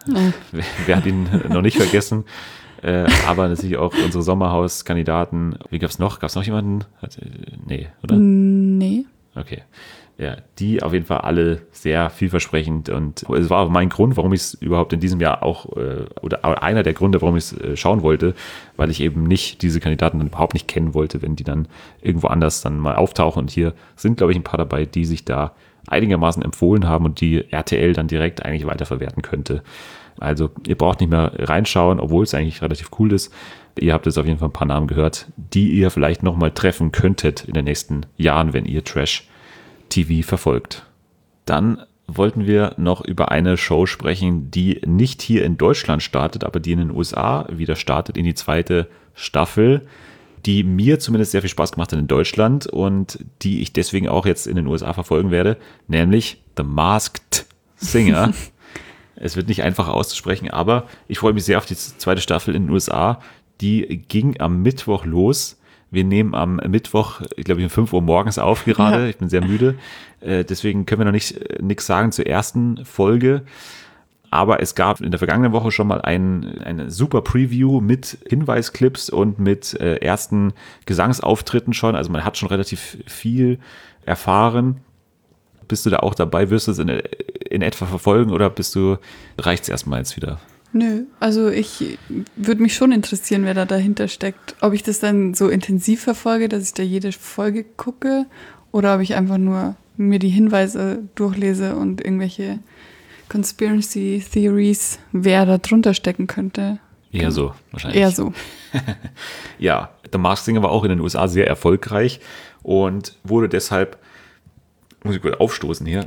wer hat ihn noch nicht vergessen. Aber natürlich auch unsere Sommerhaus-Kandidaten. Wie gab's noch? Gab's noch jemanden? Nee, oder? Nee. Okay. Ja, die auf jeden Fall alle sehr vielversprechend und es war auch mein Grund, warum ich es überhaupt in diesem Jahr auch, oder einer der Gründe, warum ich es schauen wollte, weil ich eben nicht diese Kandidaten dann überhaupt nicht kennen wollte, wenn die dann irgendwo anders dann mal auftauchen und hier sind, glaube ich, ein paar dabei, die sich da einigermaßen empfohlen haben und die RTL dann direkt eigentlich weiterverwerten könnte. Also ihr braucht nicht mehr reinschauen, obwohl es eigentlich relativ cool ist. Ihr habt jetzt auf jeden Fall ein paar Namen gehört, die ihr vielleicht nochmal treffen könntet in den nächsten Jahren, wenn ihr Trash-TV verfolgt. Dann wollten wir noch über eine Show sprechen, die nicht hier in Deutschland startet, aber die in den USA wieder startet, in die 2. Staffel, die mir zumindest sehr viel Spaß gemacht hat in Deutschland und die ich deswegen auch jetzt in den USA verfolgen werde, nämlich The Masked Singer. Es wird nicht einfach auszusprechen, aber ich freue mich sehr auf die 2. Staffel in den USA. Die ging am Mittwoch los Wir nehmen am Mittwoch, ich glaube, um 5 Uhr morgens auf gerade. Ja. Ich bin sehr müde. Deswegen können wir noch nichts sagen zur ersten Folge. Aber es gab in der vergangenen Woche schon mal eine super Preview mit Hinweisclips und mit ersten Gesangsauftritten schon. Also man hat schon relativ viel erfahren. Bist du da auch dabei? Wirst du es in etwa verfolgen oder reicht es erstmal jetzt wieder? Nö, also ich würde mich schon interessieren, wer da dahinter steckt. Ob ich das dann so intensiv verfolge, dass ich da jede Folge gucke oder ob ich einfach nur mir die Hinweise durchlese und irgendwelche Conspiracy Theories, wer da drunter stecken könnte. Eher so, wahrscheinlich. Eher so. Ja, The Masked Singer war auch in den USA sehr erfolgreich und wurde deshalb, muss ich kurz aufstoßen hier,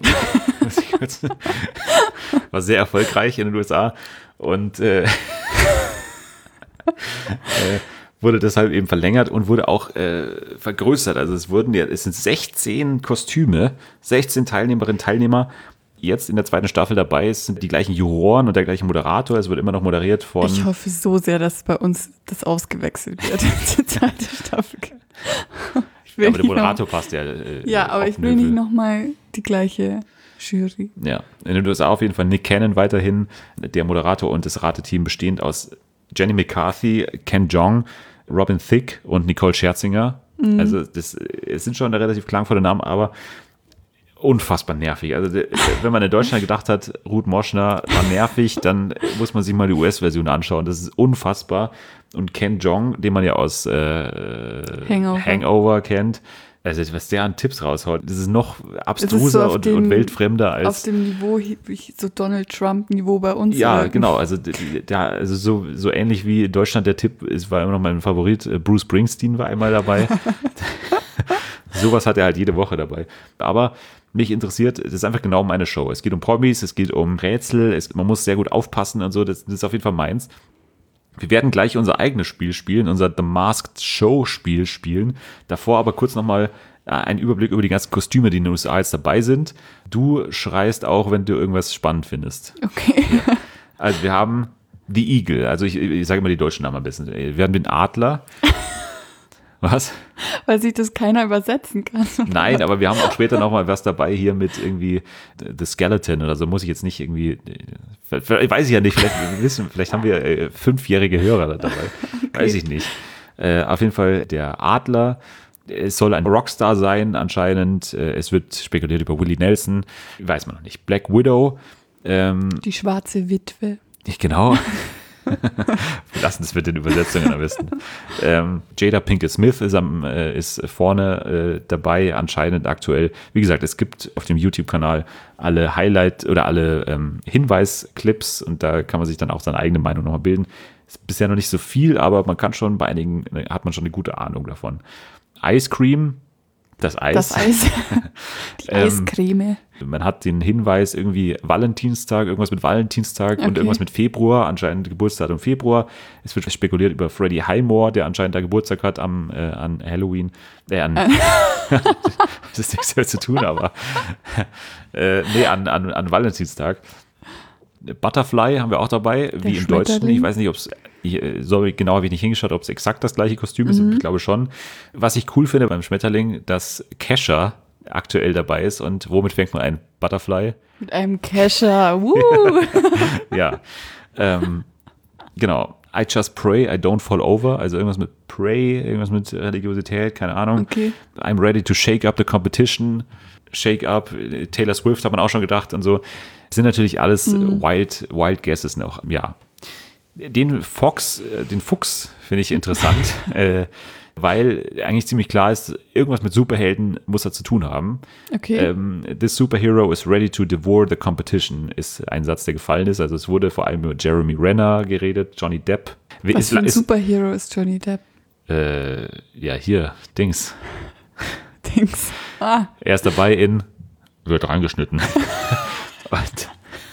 war sehr erfolgreich in den USA und wurde deshalb eben verlängert und wurde auch vergrößert. Also es sind 16 Kostüme, 16 Teilnehmerinnen und Teilnehmer jetzt in der zweiten Staffel dabei. Es sind die gleichen Juroren und der gleiche Moderator. Es wird immer noch moderiert von... Ich hoffe so sehr, dass bei uns das ausgewechselt wird. Die zweite Staffel. Ja, aber der Moderator passt ja. Ja, aber ich will nicht nochmal die gleiche Jury. Ja, in den USA auf jeden Fall Nick Cannon weiterhin, der Moderator und das Rateteam bestehend aus Jenny McCarthy, Ken Jeong, Robin Thicke und Nicole Scherzinger. Also es sind schon relativ klangvolle Namen, aber unfassbar nervig. Also wenn man in Deutschland gedacht hat, Ruth Moschner war nervig, dann muss man sich mal die US-Version anschauen. Das ist unfassbar. Und Ken Jeong, den man ja aus Hangover kennt, also was der an Tipps raushaut, das ist noch abstruser und weltfremder als... Auf dem Niveau, so Donald Trump-Niveau bei uns. Ja, oder? genau. Also so ähnlich wie in Deutschland der Tipp war immer noch mein Favorit. Bruce Springsteen war einmal dabei. Sowas hat er halt jede Woche dabei. Aber mich interessiert, das ist einfach genau meine Show. Es geht um Promis, es geht um Rätsel, man muss sehr gut aufpassen und so. Das ist auf jeden Fall meins. Wir werden gleich unser eigenes Spiel spielen, unser The Masked Show Spiel spielen. Davor aber kurz nochmal einen Überblick über die ganzen Kostüme, die in den USA jetzt dabei sind. Du schreist auch, wenn du irgendwas spannend findest. Okay. Ja. Also wir haben The Eagle, also ich sage immer die deutschen Namen am besten. Wir haben den Adler. Was? Weil sich das keiner übersetzen kann. Nein, aber wir haben auch später nochmal was dabei hier mit irgendwie The Skeleton oder so. Muss ich jetzt nicht irgendwie, weiß ich ja nicht, vielleicht haben wir 5-jährige Hörer dabei. Okay. Weiß ich nicht. Auf jeden Fall der Adler. Es soll ein Rockstar sein anscheinend. Es wird spekuliert über Willie Nelson. Weiß man noch nicht. Black Widow. Die schwarze Witwe. Genau. Wir lassen das mit den Übersetzungen am besten. Jada Pinkett Smith ist vorne dabei, anscheinend aktuell. Wie gesagt, es gibt auf dem YouTube-Kanal alle Highlight- oder alle Hinweisclips und da kann man sich dann auch seine eigene Meinung nochmal bilden. Ist bisher noch nicht so viel, aber man kann schon bei einigen, hat man schon eine gute Ahnung davon. Ice Cream, das Eis. Das Eis. Die Eiscreme. Man hat den Hinweis irgendwie Valentinstag, irgendwas mit Valentinstag und irgendwas mit Februar, anscheinend Geburtsdatum Februar. Es wird spekuliert über Freddie Highmore, der anscheinend da Geburtstag hat an Halloween. Das ist nichts mehr zu tun, aber an Valentinstag. Butterfly haben wir auch dabei, wie im Deutschen. Ich weiß nicht, ob es, genau habe ich nicht hingeschaut, ob es exakt das gleiche Kostüm ist. Ich glaube schon. Was ich cool finde beim Schmetterling, dass Kesha aktuell dabei ist. Und womit fängt man ein? Butterfly? Mit einem Kesha. Ja. Genau. I just pray, I don't fall over. Also irgendwas mit Pray, irgendwas mit Religiosität, keine Ahnung. Okay. I'm ready to shake up the competition. Shake up, Taylor Swift hat man auch schon gedacht und so. Das sind natürlich alles wild guesses noch. Ja. Den Fuchs finde ich interessant, weil eigentlich ziemlich klar ist, irgendwas mit Superhelden muss er zu tun haben. Okay. This superhero is ready to devour the competition, ist ein Satz, der gefallen ist. Also es wurde vor allem über Jeremy Renner geredet, Johnny Depp. Was für ein Superhero ist Johnny Depp? Ja, hier, Dings. Ah. Er ist dabei wird reingeschnitten. Und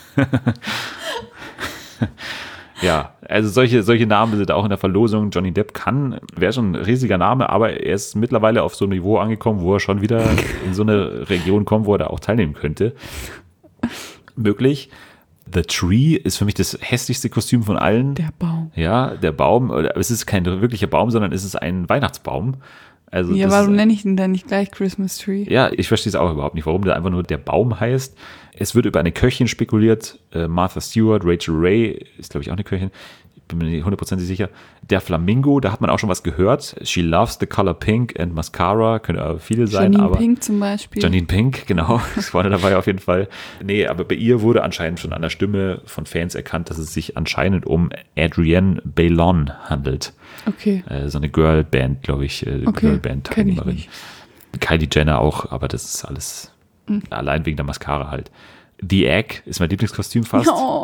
ja, also solche Namen sind auch in der Verlosung. Johnny Depp wäre schon ein riesiger Name, aber er ist mittlerweile auf so einem Niveau angekommen, wo er schon wieder in so eine Region kommt, wo er da auch teilnehmen könnte. Möglich. The Tree ist für mich das hässlichste Kostüm von allen. Der Baum. Ja, der Baum. Es ist kein wirklicher Baum, sondern es ist ein Weihnachtsbaum. Also Ja, das warum ist, nenne ich ihn dann nicht gleich Christmas Tree? ja, ich verstehe es auch überhaupt nicht, warum der einfach nur der Baum heißt. Es wird über eine Köchin spekuliert. Martha Stewart, Rachel Ray ist, glaube ich, auch eine Köchin. Ich bin mir nicht hundertprozentig sicher. Der Flamingo, da hat man auch schon was gehört. She loves the color pink and mascara. Können aber viele sein. Janine aber Pink zum Beispiel. Janine Pink, genau. Das vorne dabei auf jeden Fall. Nee, aber bei ihr wurde anscheinend schon an der Stimme von Fans erkannt, dass es sich anscheinend um Adrienne Bailon handelt. Okay. So eine Girlband, glaube ich. Okay, kenn ich Girlband-Teilnehmerin. nicht. Kylie Jenner auch, aber das ist alles allein wegen der Mascara halt. The Egg ist mein Lieblingskostüm fast. Oh.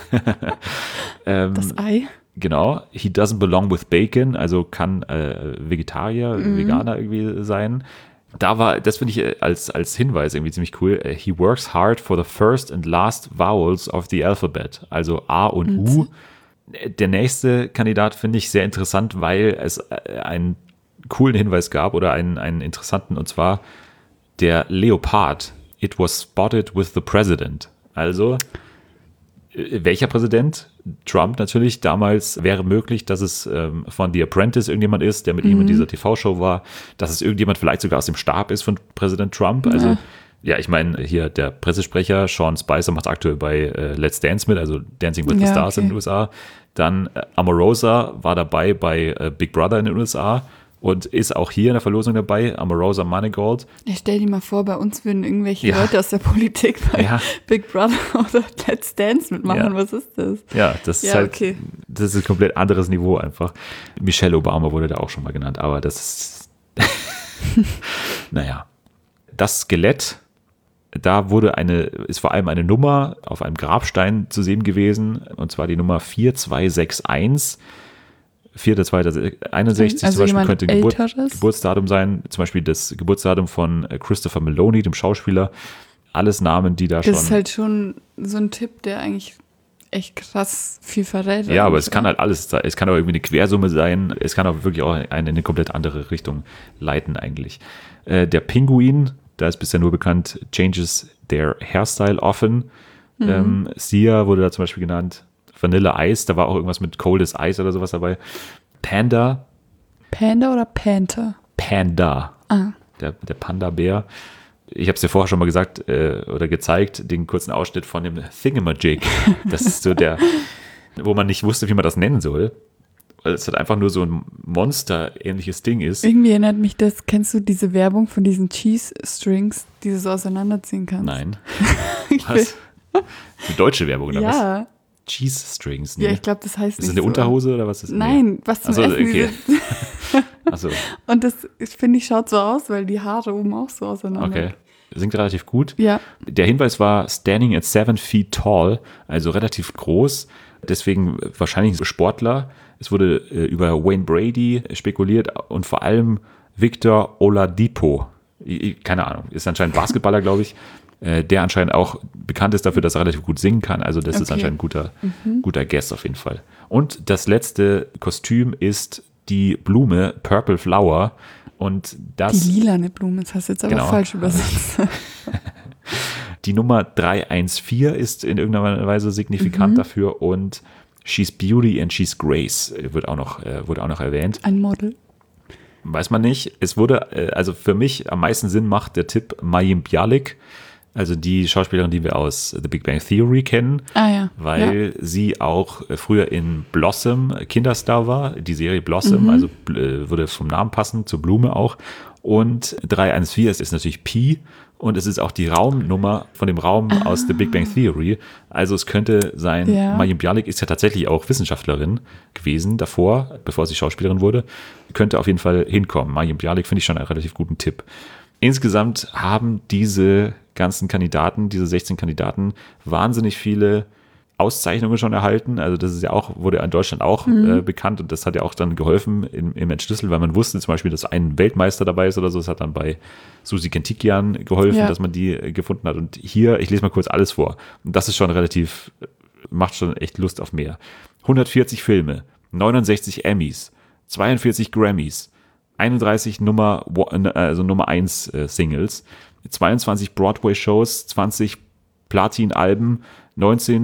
Das Ei. Genau. He doesn't belong with bacon, also kann Vegetarier, Veganer irgendwie sein. Das finde ich als Hinweis irgendwie ziemlich cool. He works hard for the first and last vowels of the alphabet, also A und U. Der nächste Kandidat finde ich sehr interessant, weil es einen coolen Hinweis gab oder einen interessanten, und zwar der Leopard. It was spotted with the president. Also, welcher Präsident? Trump natürlich. Damals wäre möglich, dass es von The Apprentice irgendjemand ist, der mit ihm in dieser TV-Show war, dass es irgendjemand vielleicht sogar aus dem Stab ist von Präsident Trump. Also, ja, ich meine, hier der Pressesprecher Sean Spicer macht aktuell bei Let's Dance mit, also Dancing with the Ja, Stars in den USA. Dann Omarosa war dabei bei Big Brother in den USA und ist auch hier in der Verlosung dabei, Omarosa Moneygold. Ja, stell dir mal vor, bei uns würden irgendwelche Ja. Leute aus der Politik bei Ja. Big Brother oder Let's Dance mitmachen. Ja. Was ist das? Ja, das ist Ja, halt, okay. das ist ein komplett anderes Niveau einfach. Michelle Obama wurde da auch schon mal genannt, aber das ist, naja. Das Skelett, da ist vor allem eine Nummer auf einem Grabstein zu sehen gewesen, und zwar die Nummer 4261. 4.2.61 Also zum Beispiel jemand könnte Älteres? Geburtsdatum sein, zum Beispiel das Geburtsdatum von Christopher Meloni, dem Schauspieler. Alles Namen, die da Das schon... ist halt schon so ein Tipp, der eigentlich echt krass viel verrät. Ja, aber eigentlich, es kann halt alles sein. Es kann auch irgendwie eine Quersumme sein. Es kann auch wirklich auch in eine komplett andere Richtung leiten eigentlich. Der Pinguin, da ist bisher nur bekannt, changes their hairstyle often. Sia wurde da zum Beispiel genannt. Vanilla Ice, da war auch irgendwas mit Cold as Ice oder sowas dabei. Panda. Panda oder Panther? Panda. Ah. Der Panda-Bär. Ich habe es dir vorher schon mal gesagt oder gezeigt, den kurzen Ausschnitt von dem Thingamajig. Das ist so wo man nicht wusste, wie man das nennen soll. Weil es halt einfach nur so ein Monster-ähnliches Ding ist. Irgendwie erinnert mich das, kennst du diese Werbung von diesen Cheese-Strings, die du so auseinanderziehen kannst? Nein. Was? Eine deutsche Werbung oder was? Ja. Cheese Strings. Ja, Nee. ich glaube, das heißt Ist das nicht eine so. Unterhose oder was ist das? Nein, was zum Achso, Essen. okay. Diese- Achso, Und das, finde ich, schaut so aus, weil die Haare oben auch so auseinander. okay. Singt relativ gut. Ja. Der Hinweis war standing at 7 feet tall, also relativ groß, deswegen wahrscheinlich ein Sportler. Es wurde über Wayne Brady spekuliert und vor allem Victor Oladipo. Keine Ahnung, ist anscheinend Basketballer, glaube ich, der anscheinend auch bekannt ist dafür, dass er relativ gut singen kann. Also das ist Okay. anscheinend ein guter Guest auf jeden Fall. Und das letzte Kostüm ist die Blume Purple Flower. Und das Die lilane Blume, das hast du jetzt aber Genau. falsch übersetzt. Die Nummer 314 ist in irgendeiner Weise signifikant dafür, und She's Beauty and She's Grace wurde auch noch erwähnt. Ein Model. Weiß man nicht. Es wurde, also für mich am meisten Sinn macht der Tipp Mayim Bialik, also die Schauspielerin, die wir aus The Big Bang Theory kennen, Ah ja. weil sie auch früher in Blossom Kinderstar war, die Serie Blossom, also würde vom Namen passen, zur Blume auch. Und 314 ist natürlich Pi, und es ist auch die Raumnummer von dem Raum aus The Big Bang Theory. Also es könnte sein, Ja. Mayim Bialik ist ja tatsächlich auch Wissenschaftlerin gewesen davor, bevor sie Schauspielerin wurde. Könnte auf jeden Fall hinkommen. Mayim Bialik finde ich schon einen relativ guten Tipp. Insgesamt haben diese ganzen Kandidaten, diese 16 Kandidaten, wahnsinnig viele Auszeichnungen schon erhalten. Also das ist ja auch, wurde in Deutschland auch bekannt, und das hat ja auch dann geholfen im Entschlüsseln, weil man wusste zum Beispiel, dass ein Weltmeister dabei ist oder so. Das hat dann bei Susi Kentikian geholfen, Ja. dass man die gefunden hat. Und hier, ich lese mal kurz alles vor. Und das ist schon macht schon echt Lust auf mehr. 140 Filme, 69 Emmys, 42 Grammys, 31 Nummer 1 Singles, 22 Broadway-Shows, 20 Platin-Alben, 19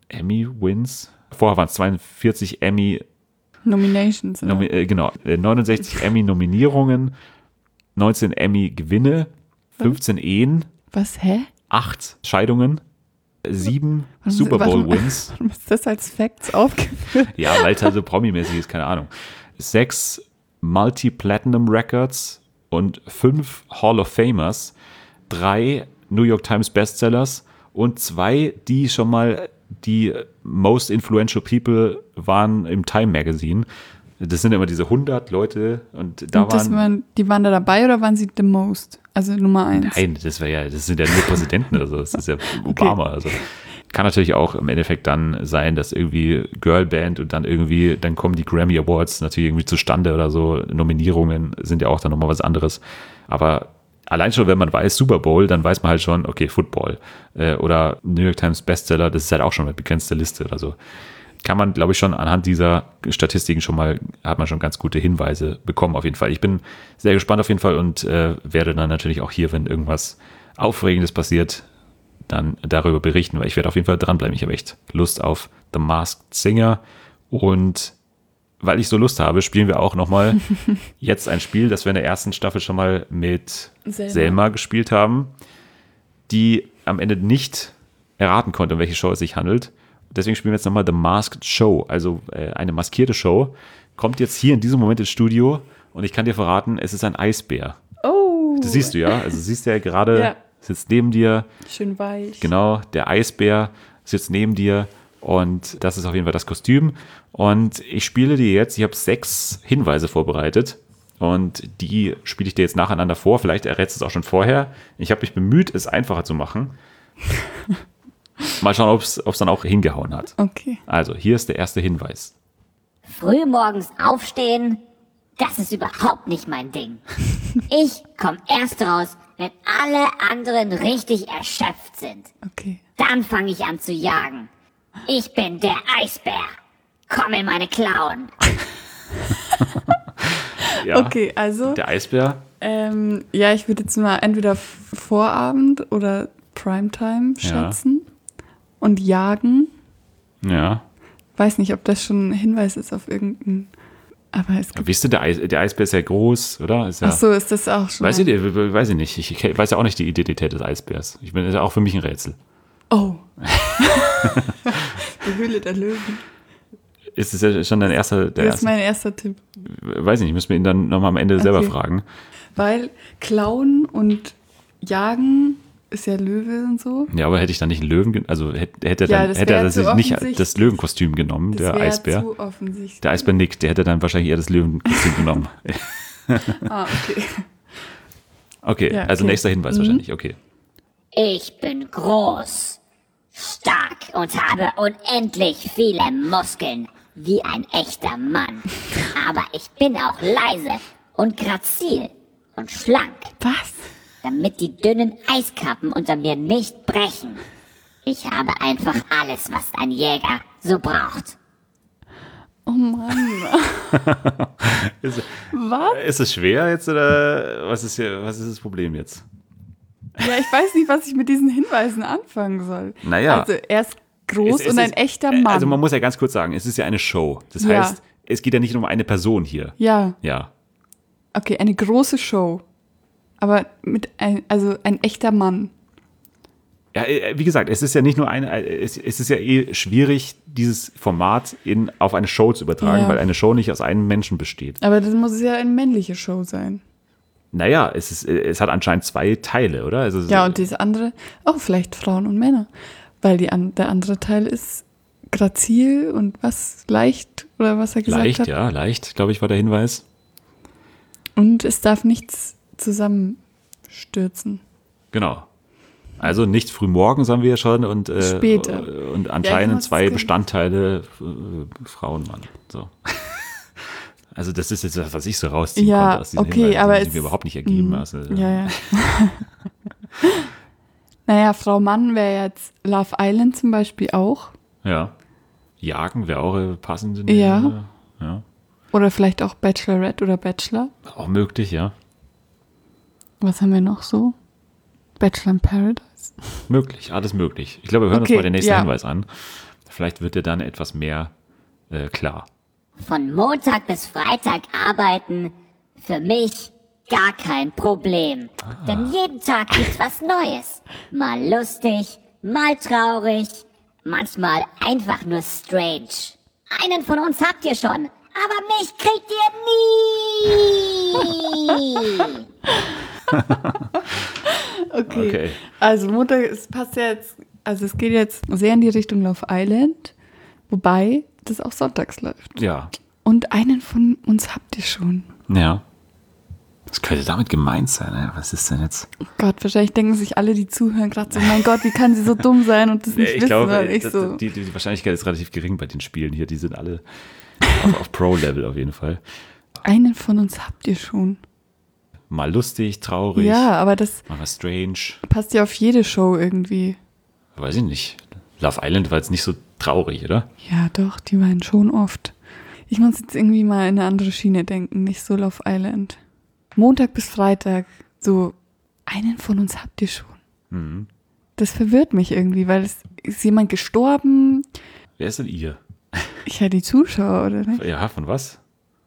Emmy-Wins. Vorher waren es 42 Emmy, Nominations. Oder? genau, 69 Emmy-Nominierungen, 19 Emmy-Gewinne, 15 Ehen, Was, hä? 8 Scheidungen, 7 Super Bowl-Wins. Warum ist das als Facts aufgeführt? Ja, weil es halt so promi-mäßig ist, keine Ahnung. 6 Multi-Platinum Records und 5 Hall of Famers, 3 New York Times Bestsellers und 2, die schon mal die Most Influential People waren im Time Magazine. Das sind immer diese 100 Leute und da Und die waren da dabei oder waren sie the most? Also Nummer 1? Nein, das sind ja nur Präsidenten oder so. Das ist ja Obama. Okay. Also kann natürlich auch im Endeffekt dann sein, dass irgendwie Girlband und dann kommen die Grammy Awards natürlich irgendwie zustande oder so. Nominierungen sind ja auch dann nochmal was anderes. Aber allein schon, wenn man weiß Super Bowl, dann weiß man halt schon, okay, Football oder New York Times Bestseller, das ist halt auch schon eine begrenzte Liste oder so. Kann man, glaube ich, schon anhand dieser Statistiken hat man schon ganz gute Hinweise bekommen auf jeden Fall. Ich bin sehr gespannt auf jeden Fall und werde dann natürlich auch hier, wenn irgendwas Aufregendes passiert, dann darüber berichten, weil ich werde auf jeden Fall dranbleiben. Ich habe echt Lust auf The Masked Singer und weil ich so Lust habe, spielen wir auch nochmal jetzt ein Spiel, das wir in der ersten Staffel schon mal mit Selma gespielt haben, die am Ende nicht erraten konnte, um welche Show es sich handelt. Deswegen spielen wir jetzt nochmal The Masked Show, also eine maskierte Show. Kommt jetzt hier in diesem Moment ins Studio und ich kann dir verraten, es ist ein Eisbär. Oh. Das siehst du ja, also siehst du ja gerade, Ja. sitzt neben dir. Schön weich. Genau, der Eisbär sitzt neben dir und das ist auf jeden Fall das Kostüm. Und ich spiele dir jetzt, ich habe 6 Hinweise vorbereitet und die spiele ich dir jetzt nacheinander vor. Vielleicht errätst du es auch schon vorher. Ich habe mich bemüht, es einfacher zu machen. Mal schauen, ob es dann auch hingehauen hat. Okay. Also, hier ist der erste Hinweis. Früh morgens aufstehen, das ist überhaupt nicht mein Ding. Ich komme erst raus, wenn alle anderen richtig erschöpft sind. Okay. Dann fange ich an zu jagen. Ich bin der Eisbär. Komm in meine Klauen. Ja, Okay, also, der Eisbär. ja, ich würde jetzt mal entweder Vorabend oder Primetime schätzen und jagen. Ja. Weiß nicht, ob das schon ein Hinweis ist auf irgendeinen, aber es gibt, Wisst ihr, der Eisbär ist ja groß, oder? Ist ja, ach so, ist das auch schon. weiß ich nicht. Ich weiß ja auch nicht die Identität des Eisbärs. Das ist ja auch für mich ein Rätsel. Oh. Die Höhle der Löwen. Ist es ja schon dein erster, Das ist mein erster Tipp. Weiß nicht, müssen wir ihn dann nochmal am Ende selber fragen. Weil Klauen und Jagen ist ja Löwe und so. Ja, aber hätte ich dann nicht einen Löwen, also hätte Ja, er das dann, wäre hätte zu er sich nicht offensichtlich. das Löwenkostüm genommen, Das der wäre Eisbär. zu offensichtlich. Der Eisbär nickt, der hätte dann wahrscheinlich eher das Löwenkostüm genommen. Ah, okay. Okay, Ja, also okay. nächster Hinweis wahrscheinlich, okay. Ich bin groß, stark und habe unendlich viele Muskeln, wie ein echter Mann. Aber ich bin auch leise und grazil und schlank, Was? damit die dünnen Eiskappen unter mir nicht brechen. Ich habe einfach alles, was ein Jäger so braucht. Oh Mann. Was? Ist es schwer jetzt oder was ist das Problem jetzt? Ja, ich weiß nicht, was ich mit diesen Hinweisen anfangen soll. Naja. Also er ist groß Es und ein ist- echter Mann. Also man muss ja ganz kurz sagen, es ist ja eine Show. Das Ja. heißt, es geht ja nicht nur um eine Person hier. ja, Ja. okay, eine große Show. Aber also ein echter Mann. Ja, wie gesagt, es ist ja nicht nur es ist ja schwierig, dieses Format auf eine Show zu übertragen, Ja. weil eine Show nicht aus einem Menschen besteht. Aber das muss ja eine männliche Show sein. Naja, es hat anscheinend 2 Teile, oder? Also, Ja, und das andere, auch vielleicht Frauen und Männer. Weil der andere Teil ist grazil und was leicht, oder was er gesagt leicht, hat. ja, leicht, glaube ich, war der Hinweis. Und es darf nichts zusammenstürzen. Genau. Also nicht früh morgens haben wir ja schon und Später. Und anscheinend muss 2 es- Bestandteile Frau und Mann. So. Also das ist jetzt das, was ich so rausziehen Ja, konnte aus diesen okay, Hinweisen, aber die sich es- mir überhaupt nicht ergeben. Also, Ja. Naja, Frau Mann wäre jetzt Love Island zum Beispiel auch. Ja. Jagen wäre auch passend. Ja. Ja. Oder vielleicht auch Bachelorette oder Bachelor. Auch möglich, ja. Was haben wir noch so? Bachelor in Paradise. Möglich, alles möglich. Ich glaube, wir hören uns Okay, mal den nächsten ja. Hinweis an. Vielleicht wird dir dann etwas mehr klar. Von Montag bis Freitag arbeiten, für mich gar kein Problem. Denn jeden Tag gibt's was Neues. Mal lustig, mal traurig, manchmal einfach nur strange. Einen von uns habt ihr schon, aber mich kriegt ihr nie. Okay. Also Montag, es passt ja jetzt, also es geht jetzt sehr in die Richtung Love Island, wobei das auch sonntags läuft. Ja. Und einen von uns habt ihr schon. Ja. Was könnte damit gemeint sein? Ey? Was ist denn jetzt? Oh Gott, wahrscheinlich denken sich alle, die zuhören, gerade so, mein Gott, wie kann sie so dumm sein und das nicht Ich wissen? glaube, Und ich so. die Wahrscheinlichkeit ist relativ gering bei den Spielen hier. Die sind alle auf Pro-Level auf jeden Fall. Einen von uns habt ihr schon. Mal lustig, traurig, Ja, aber das mal was strange. passt ja auf jede Show irgendwie. Weiß ich nicht. Love Island war jetzt nicht so traurig, oder? Ja, doch, die waren schon oft. Ich muss jetzt irgendwie mal in eine andere Schiene denken, nicht so Love Island. Montag bis Freitag, so einen von uns habt ihr schon. Das verwirrt mich irgendwie, weil es ist jemand gestorben. Wer ist denn ihr? Ja, die Zuschauer, oder nicht? Ja, von was?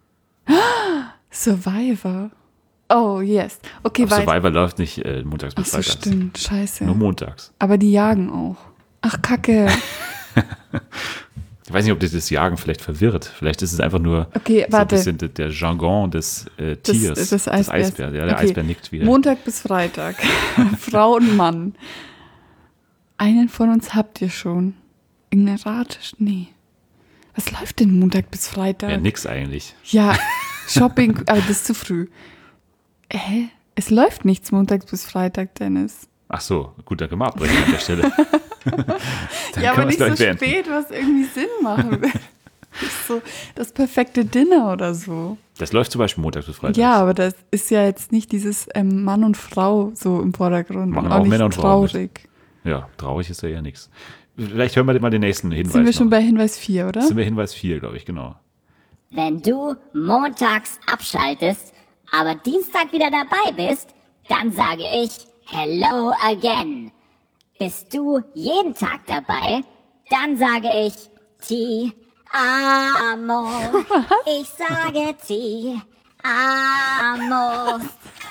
Survivor. Oh, yes. Okay, Aber Survivor läuft nicht montags bis Achso, freitags. stimmt, scheiße. Nur montags. Aber die jagen auch. Ach, Kacke. Ich weiß nicht, ob das Jagen vielleicht verwirrt. Vielleicht ist es einfach nur Okay, so warte. ein bisschen der Jargon des Tiers. des Eisbärs. Ja, der Okay. Eisbär nickt wieder. Montag bis Freitag. Frau und Mann. Einen von uns habt ihr schon. Irgendeine Rate? Nee. Was läuft denn Montag bis Freitag? Ja, nix eigentlich. Ja, Shopping, aber das ist zu früh. Hä? Es läuft nichts montags bis Freitag, Dennis. Ach so, gut, dann können wir abbrechen an der Stelle. Dann Ja, aber können nicht wir so es gleich beenden. spät, was irgendwie Sinn machen will. Nicht so das perfekte Dinner oder so. Das läuft zum Beispiel montags bis freitags. Ja, aber das ist ja jetzt nicht dieses Mann und Frau so im Vordergrund. Machen und auch auch nicht Männer und Frauen mit. traurig. Ja, traurig ist ja eher nichts. Vielleicht hören wir mal den nächsten Hinweis Sind wir schon noch. bei Hinweis 4, oder? Sind wir Hinweis 4, glaube ich, genau. Wenn du montags abschaltest, aber Dienstag wieder dabei bist, dann sage ich Hello again. Bist du jeden Tag dabei, dann sage ich Ti amo. Ich sage Ti amo.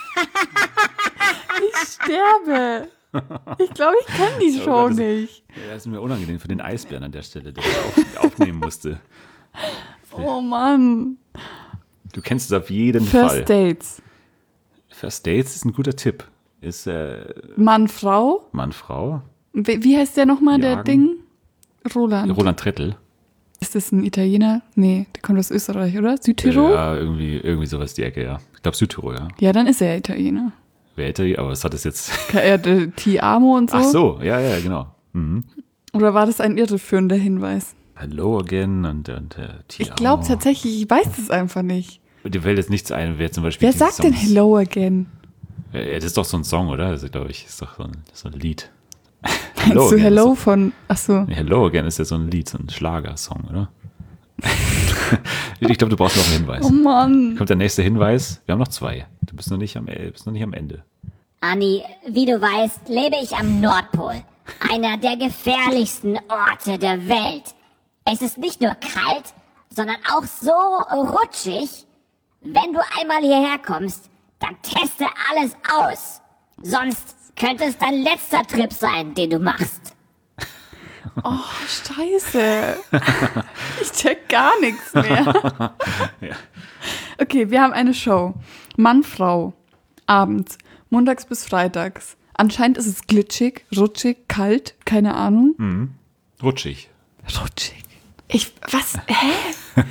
Ich sterbe. Ich glaube, ich kenne die Show das- nicht. Ja, das ist mir unangenehm für den Eisbären an der Stelle, der das aufnehmen musste. Oh Mann. Du kennst es auf jeden Fall. First Dates. First Dates ist ein guter Tipp. Ist Mann, Frau. Mann, Frau. Wie heißt der nochmal, der Jagen. Ding? Roland. Roland Trettel. Ist das ein Italiener? Nee, der kommt aus Österreich, oder? Südtirol? Ja, irgendwie sowas die Ecke, ja. Ich glaube Südtirol, ja. Ja, dann ist er ja Italiener. Wer hätte, aber was hat das jetzt? Ti amo und so. Ach so, ja, genau. Mhm. Oder war das ein irreführender Hinweis? Hello again und Ich glaube tatsächlich, ich weiß das einfach nicht. Dir fällt jetzt nichts ein, wer zum Beispiel Wer diese sagt denn Songs- Hello again? Ja, das ist doch so ein Song, oder? Das glaube ich, ist doch so ein Lied. Meinst du Again Hello ist von, ach so. doch, Hello Again ist ja so ein Lied, so ein Schlagersong, oder? Ich glaube, du brauchst noch einen Hinweis. Oh Mann. Kommt der nächste Hinweis. Wir haben noch 2. Du bist noch nicht am Ende. Anni, wie du weißt, lebe ich am Nordpol. Einer der gefährlichsten Orte der Welt. Es ist nicht nur kalt, sondern auch so rutschig. Wenn du einmal hierher kommst, dann teste alles aus. Sonst könnte es dein letzter Trip sein, den du machst. Oh, scheiße. Ich check gar nichts mehr. Ja. Okay, wir haben eine Show. Mann, Frau. Abends. Montags bis freitags. Anscheinend ist es glitschig, rutschig, kalt. Keine Ahnung. Rutschig. Rutschig. Was? Hä?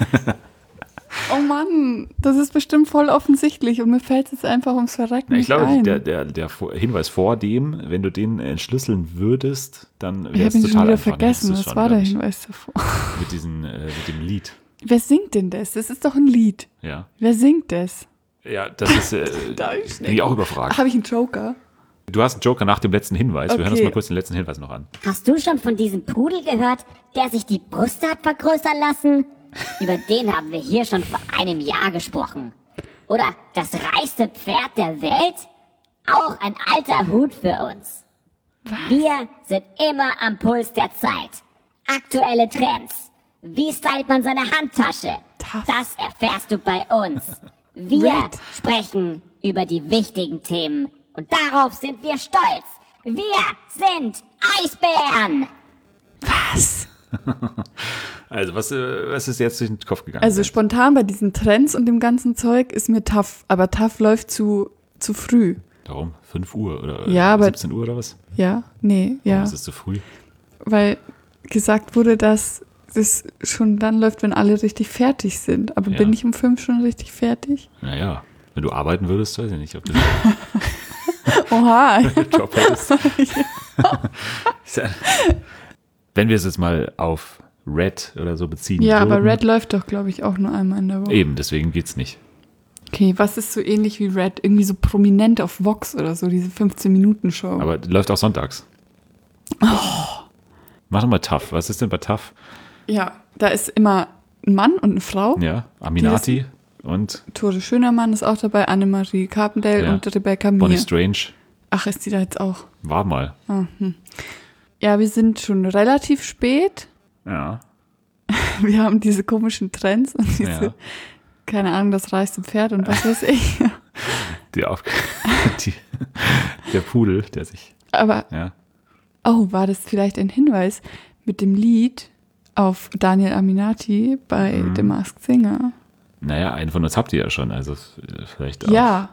Oh Mann, das ist bestimmt voll offensichtlich und mir fällt es jetzt einfach ums Verrecken Ich nicht glaube, ein. der Hinweis vor dem, wenn du den entschlüsseln würdest, dann Ich wäre habe es ihn total schon wieder einfach. Dann hättest vergessen. du es Was schon, war der glaub ich, Hinweis davor? mit dem Lied. Wer singt denn das? Das ist doch ein Lied. Ja. Wer singt das? Ja, das ist, bin ich auch überfragt. Habe ich einen Joker? Du hast einen Joker nach dem letzten Hinweis. Wir hören uns Okay. mal kurz den letzten Hinweis noch an. Hast du schon von diesem Pudel gehört, der sich die Brust hat vergrößern lassen? Über den haben wir hier schon vor einem Jahr gesprochen. Oder das reichste Pferd der Welt? Auch ein alter Hut für uns. Wir sind immer am Puls der Zeit. Aktuelle Trends. Wie stylt man seine Handtasche? Tough. Das erfährst du bei uns. Wir Red. sprechen über die wichtigen Themen. Und darauf sind wir stolz. Wir sind Eisbären. Was? Also, was ist jetzt durch den Kopf gegangen? Also spontan bei diesen Trends und dem ganzen Zeug ist mir TAF, aber TAF läuft zu früh. Warum? 5 Uhr oder Ja, aber- 17 Uhr oder was? Ja, nee, ja. Warum ist es zu früh? Weil gesagt wurde, dass das schon dann läuft, wenn alle richtig fertig sind. Aber Ja. bin ich um 5 schon richtig fertig? Naja, wenn du arbeiten würdest, weiß ich nicht, ob du Oha. einen Job hättest. Wenn wir es jetzt mal auf Red oder so beziehen Ja, aber würden, Red läuft doch, glaube ich, auch nur einmal in der Woche. eben, deswegen geht's nicht. Okay, was ist so ähnlich wie Red? Irgendwie so prominent auf Vox oder so, diese 15-Minuten-Show. Aber läuft auch sonntags. Mach doch mal TAF. Was ist denn bei TAF? Ja, da ist immer ein Mann und eine Frau. Ja, Aminati und Tore Schönermann ist auch dabei, Annemarie Carpendale Ja. und Rebecca Bonnie Mir. Strange. Ach, ist die da jetzt auch? War mal. Ja, wir sind schon relativ spät. Ja. Wir haben diese komischen Trends und diese, Ja. keine Ahnung, das reichste Pferd und was weiß ich. Der Pudel, der sich. Aber, Ja. oh, war das vielleicht ein Hinweis mit dem Lied auf Daniel Aminati bei Mhm. The Masked Singer? Naja, einen von uns habt ihr ja schon, also vielleicht auch. Ja.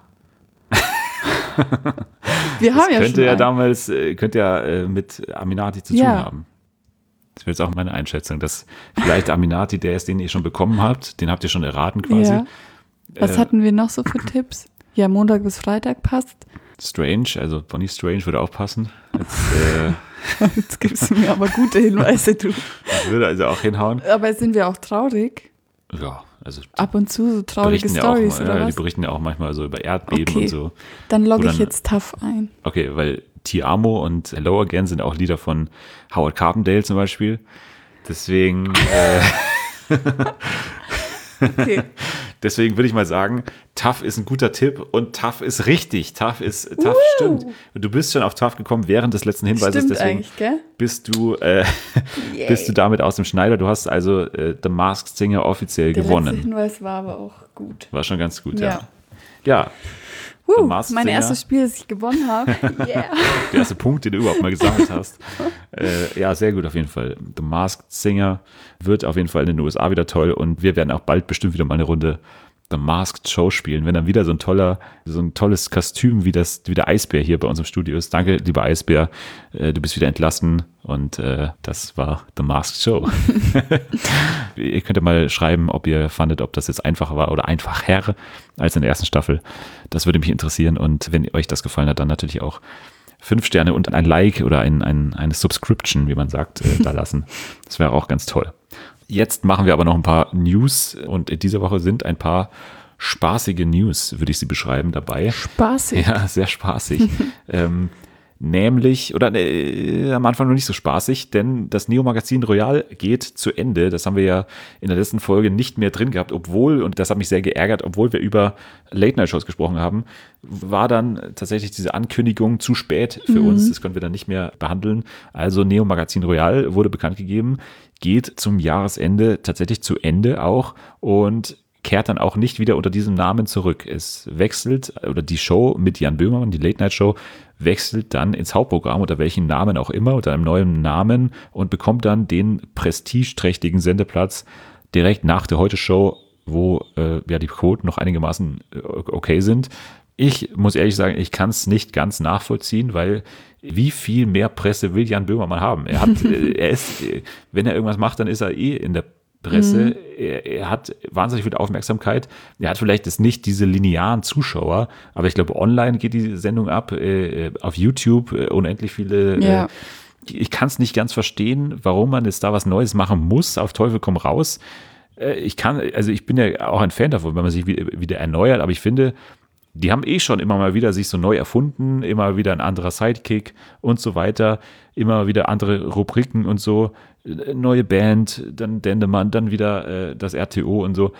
Wir haben ja Könnte schon ja einen. damals, könnte ja mit Aminati zu tun Ja. haben. Das wäre jetzt auch meine Einschätzung, dass vielleicht Aminati der ist, den ihr schon bekommen habt, den habt ihr schon erraten quasi. Ja. Was hatten wir noch so für Tipps? Ja, Montag bis Freitag passt. Strange, also Bonnie Strange würde auch passen. Jetzt, Jetzt gibst du mir aber gute Hinweise, du. das würde also auch hinhauen. Aber sind wir auch traurig? Ja, also die Ab und zu so traurige berichten ja auch Stories mal, oder ja, die was? berichten ja auch manchmal so über Erdbeben Okay. und so. Dann logge Wo ich dann- jetzt TAF ein. Okay, weil Ti Amo und Hello Again sind auch Lieder von Howard Carpendale zum Beispiel. Deswegen, Okay. deswegen würde ich mal sagen, TAF ist ein guter Tipp und TAF ist richtig. TAF stimmt. Du bist schon auf TAF gekommen während des letzten Hinweises, Stimmt deswegen eigentlich, gell? bist du damit aus dem Schneider. Du hast also The Masked Singer offiziell Der letzte gewonnen. Hinweis war aber auch gut. War schon ganz gut, Ja. ja. Ja, The Masked Mein Singer. erstes Spiel, das ich gewonnen habe. Yeah. Der erste Punkt, den du überhaupt mal gesammelt hast. Ja, sehr gut auf jeden Fall. The Masked Singer wird auf jeden Fall in den USA wieder toll und wir werden auch bald bestimmt wieder mal eine Runde The Masked Show spielen, wenn dann wieder so ein tolles Kostüm wie der Eisbär hier bei uns im Studio ist. Danke, lieber Eisbär, du bist wieder entlassen und das war The Masked Show. Ihr könnt ja mal schreiben, ob ihr fandet, ob das jetzt einfacher war oder einfacher als in der ersten Staffel. Das würde mich interessieren und wenn euch das gefallen hat, dann natürlich auch 5 Sterne und ein Like oder eine Subscription, wie man sagt, da lassen. Das wäre auch ganz toll. Jetzt machen wir aber noch ein paar News und in dieser Woche sind ein paar spaßige News, würde ich sie beschreiben, dabei. Spaßig. Ja, sehr spaßig. Nämlich, oder am Anfang noch nicht so spaßig, denn das Neo-Magazin Royal geht zu Ende. Das haben wir ja in der letzten Folge nicht mehr drin gehabt, obwohl, und das hat mich sehr geärgert, obwohl wir über Late-Night-Shows gesprochen haben, war dann tatsächlich diese Ankündigung zu spät für uns. Das konnten wir dann nicht mehr behandeln. Also Neo-Magazin Royal wurde bekannt gegeben, geht zum Jahresende tatsächlich zu Ende auch und kehrt dann auch nicht wieder unter diesem Namen zurück. Es wechselt, oder die Show mit Jan Böhmermann, die Late-Night-Show, wechselt dann ins Hauptprogramm, unter welchem Namen auch immer, unter einem neuen Namen und bekommt dann den prestigeträchtigen Sendeplatz direkt nach der Heute-Show, wo die Quoten noch einigermaßen okay sind. Ich muss ehrlich sagen, ich kann es nicht ganz nachvollziehen, weil wie viel mehr Presse will Jan Böhmermann haben? Er ist, wenn er irgendwas macht, dann ist er in der Presse. Er hat wahnsinnig viel Aufmerksamkeit. Er hat vielleicht jetzt nicht diese linearen Zuschauer, aber ich glaube, online geht die Sendung ab, auf YouTube unendlich viele. Ja. Ich kann es nicht ganz verstehen, warum man jetzt da was Neues machen muss, auf Teufel komm raus. Ich bin ja auch ein Fan davon, wenn man sich wieder erneuert, aber ich finde, die haben schon immer mal wieder sich so neu erfunden, immer wieder ein anderer Sidekick und so weiter, immer wieder andere Rubriken und so, neue Band, dann Dendemann, dann wieder das RTO und so.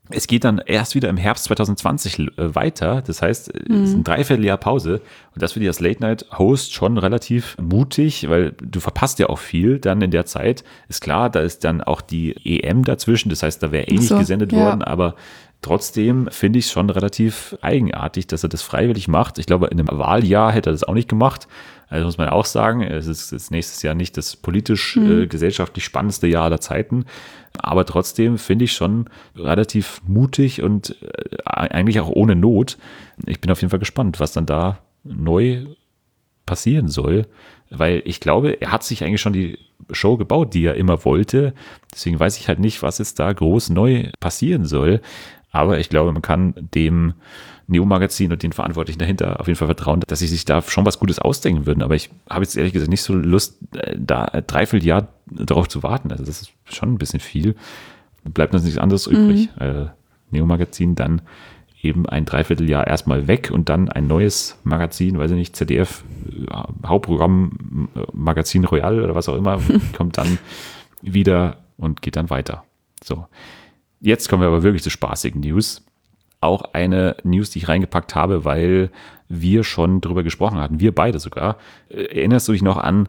Es geht dann erst wieder im Herbst 2020 weiter. Das heißt, es ist ein Dreivierteljahr Pause. Und das finde ich als Late-Night-Host schon relativ mutig, weil du verpasst ja auch viel dann in der Zeit. Ist klar, da ist dann auch die EM dazwischen. Das heißt, da wäre nicht gesendet worden. Aber trotzdem finde ich es schon relativ eigenartig, dass er das freiwillig macht. Ich glaube, in einem Wahljahr hätte er das auch nicht gemacht. Also muss man auch sagen, es ist nächstes Jahr nicht das politisch, gesellschaftlich spannendste Jahr aller Zeiten. Aber trotzdem finde ich schon relativ mutig und eigentlich auch ohne Not. Ich bin auf jeden Fall gespannt, was dann da neu passieren soll. Weil ich glaube, er hat sich eigentlich schon die Show gebaut, die er immer wollte. Deswegen weiß ich halt nicht, was jetzt da groß neu passieren soll. Aber ich glaube, man kann dem Neo-Magazin und den Verantwortlichen dahinter auf jeden Fall vertrauen, dass sie sich da schon was Gutes ausdenken würden. Aber ich habe jetzt ehrlich gesagt nicht so Lust, da ein Dreivierteljahr darauf zu warten. Also das ist schon ein bisschen viel. Bleibt uns nichts anderes übrig. Neo-Magazin dann eben ein Dreivierteljahr erstmal weg und dann ein neues Magazin, weiß ich nicht, ZDF, Hauptprogramm, Magazin Royal oder was auch immer, kommt dann wieder und geht dann weiter. So. Jetzt kommen wir aber wirklich zu spaßigen News. Auch eine News, die ich reingepackt habe, weil wir schon drüber gesprochen hatten, wir beide sogar. Erinnerst du dich noch an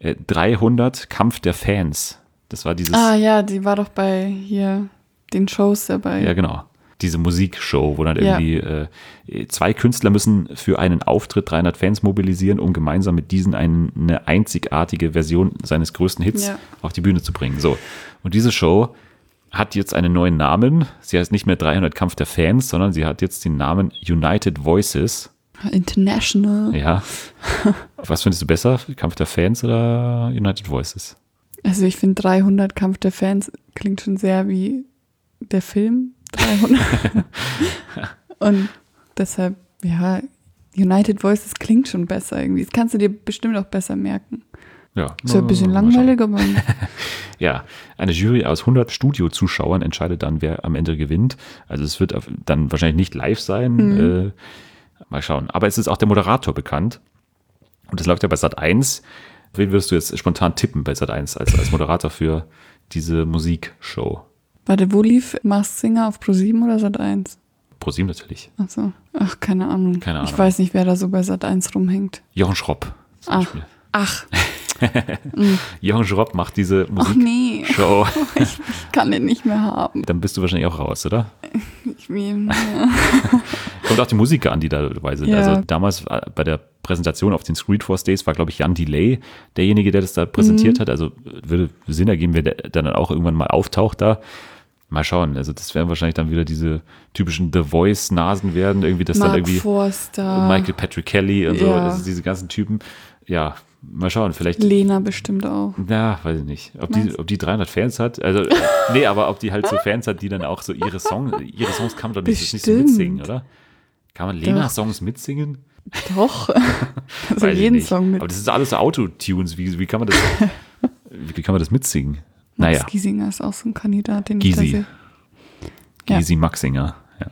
300 Kampf der Fans? Das war dieses... Ah ja, die war doch bei hier den Shows dabei. Ja, genau. Diese Musikshow, wo dann irgendwie 2 Künstler müssen für einen Auftritt 300 Fans mobilisieren, um gemeinsam mit diesen eine einzigartige Version seines größten Hits auf die Bühne zu bringen. So. Und diese Show hat jetzt einen neuen Namen. Sie heißt nicht mehr 300 Kampf der Fans, sondern sie hat jetzt den Namen United Voices. International. Ja. Was findest du besser? Kampf der Fans oder United Voices? Also ich finde 300 Kampf der Fans klingt schon sehr wie der Film 300. Und deshalb, ja, United Voices klingt schon besser irgendwie. Das kannst du dir bestimmt auch besser merken. Ja. Ist ja ein bisschen langweilig, aber... Ja, eine Jury aus 100 Studio-Zuschauern entscheidet dann, wer am Ende gewinnt. Also es wird dann wahrscheinlich nicht live sein. Mal schauen. Aber es ist auch der Moderator bekannt. Und das läuft ja bei Sat.1. Wen würdest du jetzt spontan tippen bei Sat.1 als Moderator für diese Musikshow? Warte, wo lief Masked Singer, auf Pro7 oder Sat.1? Pro7 natürlich. Ach so. Ach, keine Ahnung. Keine Ahnung. Ich weiß nicht, wer da so bei Sat.1 rumhängt. Jochen Schropp zum Beispiel. Ach. Jochen Schropp macht diese Musikshow. Ach nee. Ich kann den nicht mehr haben. Dann bist du wahrscheinlich auch raus, oder? Ja. Kommt auch die Musiker an, die da dabei sind. Ja. Also damals bei der Präsentation auf den Screedforce Days war, glaube ich, Jan Delay derjenige, der das da präsentiert hat. Also würde Sinn ergeben, wenn der dann auch irgendwann mal auftaucht da. Mal schauen. Also das werden wahrscheinlich dann wieder diese typischen The Voice-Nasen werden. Irgendwie, das Mark dann irgendwie Forster. Michael Patrick Kelly und so. Ja. Das ist diese ganzen Typen. Ja, mal schauen. Vielleicht. Lena bestimmt auch. Ja, weiß ich nicht. Ob die 300 Fans hat, also, nee, aber ob die halt so Fans hat, die dann auch so ihre Songs kann man doch nicht so mitsingen, oder? Kann man Lena-Songs mitsingen? Doch. Also Weiß ich jeden nicht. Song mit. Aber das ist alles so Autotunes. Wie kann man das mitsingen? Naja, Max Giesinger ist auch so ein Kandidat, den ich da Gysi. sehe. Ja. Gysi Maxinger. Ja.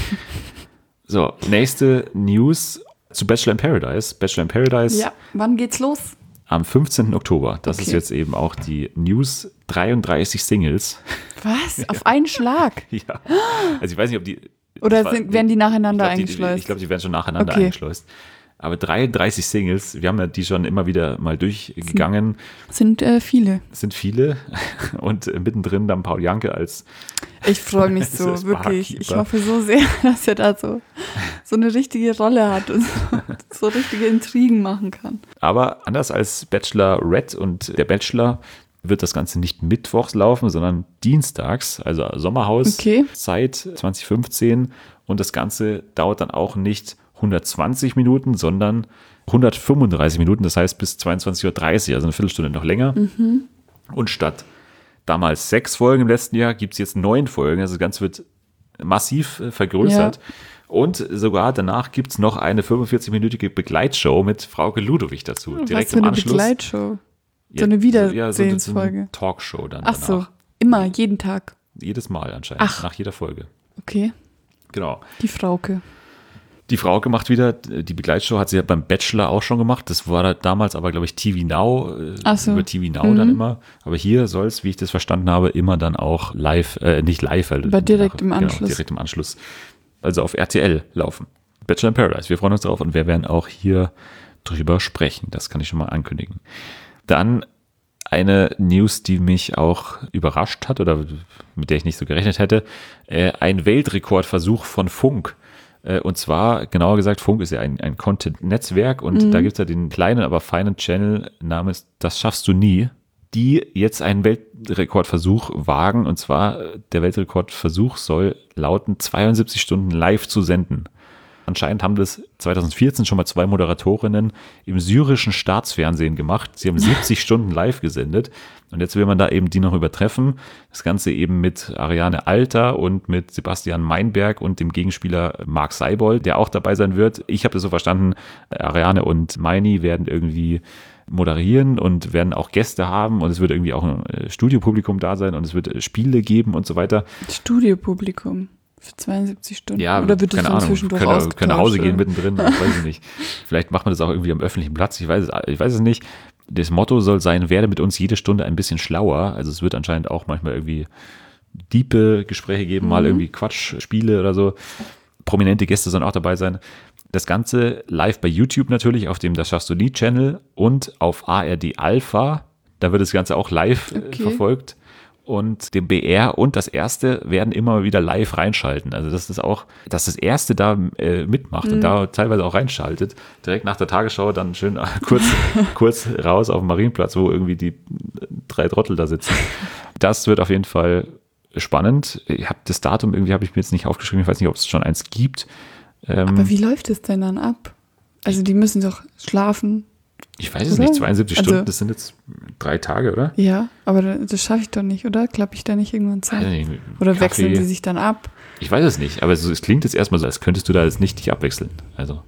So, nächste News zu Bachelor in Paradise. Bachelor in Paradise. Ja, wann geht's los? Am 15. Oktober. Das Okay. ist jetzt eben auch die News. 33 Singles. Was? Auf einen Schlag? Ja. Also ich weiß nicht, ob die... Oder das war- werden die nacheinander ich glaub, eingeschleust? Ich glaube, die werden schon nacheinander Okay. eingeschleust. Aber 33 Singles, wir haben ja die schon immer wieder mal durchgegangen. Sind viele. Es sind viele. Und mittendrin dann Paul Janke als... Ich freue mich so, Das wirklich. Ich Barkeeper. hoffe so sehr, dass er da so eine richtige Rolle hat und so richtige Intrigen machen kann. Aber anders als Bachelorette und der Bachelor wird das Ganze nicht mittwochs laufen, sondern dienstags, also Sommerhaus, Okay. Zeit 2015. Und das Ganze dauert dann auch nicht 120 Minuten, sondern 135 Minuten, das heißt bis 22:30 Uhr, also eine Viertelstunde noch länger. Und statt damals 6 Folgen im letzten Jahr gibt es jetzt 9 Folgen, also das Ganze wird massiv vergrößert. Ja. Und sogar danach gibt es noch eine 45-minütige Begleitshow mit Frauke Ludowig dazu. Direkt Was für im eine Anschluss. Begleitshow. Ja, So eine so Wiedersehensfolge. eine Talkshow dann Ach so, danach. immer, jeden Tag. Jedes Mal anscheinend, Ach. nach jeder Folge. Okay, Genau. die Frauke. Die Frau gemacht wieder, die Begleitshow hat sie ja beim Bachelor auch schon gemacht. Das war da damals aber, glaube ich, TV Now, Ach so. über TV Now dann immer. Aber hier soll es, wie ich das verstanden habe, immer dann auch live, nicht live, weil Aber direkt im Anschluss. Genau, direkt im Anschluss. Also auf RTL laufen. Bachelor in Paradise. Wir freuen uns drauf und wir werden auch hier drüber sprechen. Das kann ich schon mal ankündigen. Dann eine News, die mich auch überrascht hat oder mit der ich nicht so gerechnet hätte. Ein Weltrekordversuch von Funk. Und zwar, genauer gesagt, Funk ist ja ein Content-Netzwerk und da gibt es ja den kleinen, aber feinen Channel namens Das schaffst du nie, die jetzt einen Weltrekordversuch wagen. Und zwar, der Weltrekordversuch soll lauten, 72 Stunden live zu senden. Anscheinend haben das 2014 schon mal 2 Moderatorinnen im syrischen Staatsfernsehen gemacht. Sie haben 70 Stunden live gesendet und jetzt will man da eben die noch übertreffen. Das Ganze eben mit Ariane Alter und mit Sebastian Meinberg und dem Gegenspieler Marc Seibold, der auch dabei sein wird. Ich habe das so verstanden, Ariane und Meini werden irgendwie moderieren und werden auch Gäste haben und es wird irgendwie auch ein Studiopublikum da sein und es wird Spiele geben und so weiter. Studiopublikum. Für 72 Stunden? Ja, oder wird es dann zwischendurch ausgetauscht? Können nach Hause gehen mittendrin, ich weiß es nicht. Vielleicht macht man das auch irgendwie am öffentlichen Platz, ich weiß es nicht. Das Motto soll sein, werde mit uns jede Stunde ein bisschen schlauer. Also es wird anscheinend auch manchmal irgendwie diepe Gespräche geben, mal irgendwie Quatschspiele oder so. Prominente Gäste sollen auch dabei sein. Das Ganze live bei YouTube natürlich, auf dem Das schaffst du nie Channel und auf ARD Alpha. Da wird das Ganze auch live verfolgt. Und dem BR und das Erste werden immer wieder live reinschalten. Also das ist auch, dass das Erste da mitmacht und da teilweise auch reinschaltet. Direkt nach der Tagesschau dann schön kurz raus auf dem Marienplatz, wo irgendwie die 3 Trottel da sitzen. Das wird auf jeden Fall spannend. Ich habe das Datum irgendwie, habe ich mir jetzt nicht aufgeschrieben. Ich weiß nicht, ob es schon eins gibt. Aber wie läuft es denn dann ab? Also die müssen doch schlafen. Ich weiß es nicht, 72 Stunden, das sind jetzt 3 Tage, oder? Ja, aber das schaffe ich doch nicht, oder? Klappe ich da nicht irgendwann Zeit? Oder wechseln sie sich dann ab? Ich weiß es nicht, aber es klingt jetzt erstmal so, als könntest du da jetzt nicht dich abwechseln. Also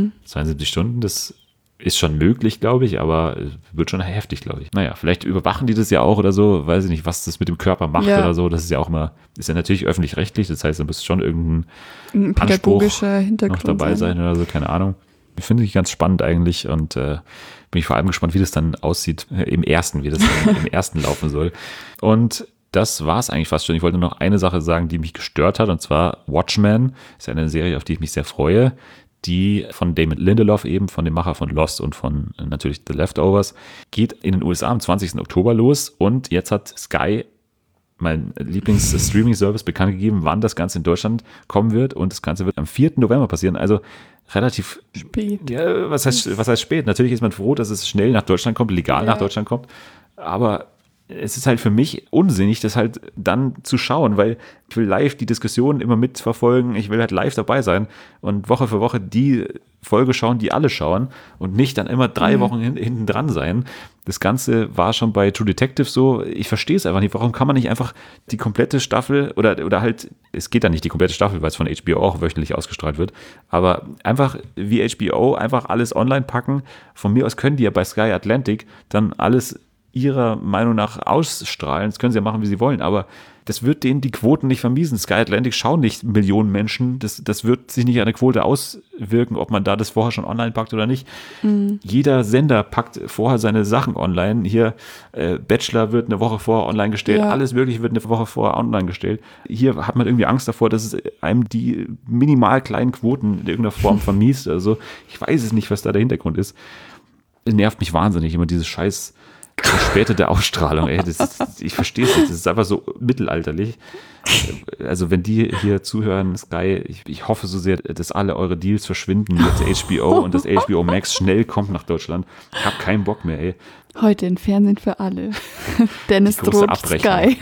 72 Stunden, das ist schon möglich, glaube ich, aber wird schon heftig, glaube ich. Naja, vielleicht überwachen die das ja auch oder so, weiß ich nicht, was das mit dem Körper macht oder so. Das ist ja auch immer, ist ja natürlich öffentlich-rechtlich, das heißt, da muss schon irgendein pädagogischer Anspruch Hintergrund noch dabei sein oder so, keine Ahnung. Finde ich ganz spannend eigentlich und bin ich vor allem gespannt, wie das dann aussieht wie das dann im ersten laufen soll. Und das war es eigentlich fast schon. Ich wollte nur noch eine Sache sagen, die mich gestört hat, und zwar Watchmen. Ist eine Serie, auf die ich mich sehr freue, die von Damon Lindelof eben, von dem Macher von Lost und von natürlich The Leftovers, geht in den USA am 20. Oktober los und jetzt hat Sky, mein Lieblings-Streaming-Service, bekannt gegeben, wann das Ganze in Deutschland kommen wird und das Ganze wird am 4. November passieren, also relativ spät. Ja, was heißt spät? Natürlich ist man froh, dass es schnell nach Deutschland kommt, legal nach Deutschland kommt, aber es ist halt für mich unsinnig, das halt dann zu schauen, weil ich will live die Diskussionen immer mitverfolgen, ich will halt live dabei sein und Woche für Woche die Folge schauen, die alle schauen und nicht dann immer 3 Wochen hinten dran sein. Das Ganze war schon bei True Detective so, ich verstehe es einfach nicht, warum kann man nicht einfach die komplette Staffel oder halt, es geht dann nicht die komplette Staffel, weil es von HBO auch wöchentlich ausgestrahlt wird, aber einfach wie HBO einfach alles online packen, von mir aus können die ja bei Sky Atlantic dann alles ihrer Meinung nach ausstrahlen. Das können sie ja machen, wie sie wollen, aber das wird denen die Quoten nicht vermiesen. Sky Atlantic schauen nicht Millionen Menschen. Das wird sich nicht an der Quote auswirken, ob man da das vorher schon online packt oder nicht. Jeder Sender packt vorher seine Sachen online. Hier, Bachelor wird eine Woche vorher online gestellt. Alles Mögliche wird eine Woche vorher online gestellt. Hier hat man irgendwie Angst davor, dass es einem die minimal kleinen Quoten in irgendeiner Form vermiest. Also ich weiß es nicht, was da der Hintergrund ist. Es nervt mich wahnsinnig, immer dieses scheiß verspätete Ausstrahlung, ey, ich verstehe es nicht, das ist einfach so mittelalterlich. Also wenn die hier zuhören, Sky, ich hoffe so sehr, dass alle eure Deals verschwinden mit HBO und dass HBO Max schnell kommt nach Deutschland. Ich habe keinen Bock mehr, ey. Heute in Fernsehen für alle. Dennis droht Sky.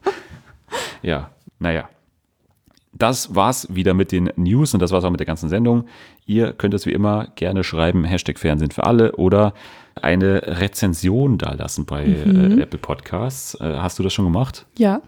Ja, naja. Das war's wieder mit den News und das war's auch mit der ganzen Sendung. Ihr könnt es wie immer gerne schreiben, #Fernsehen für alle oder eine Rezension da lassen bei Apple Podcasts. Hast du das schon gemacht? Ja.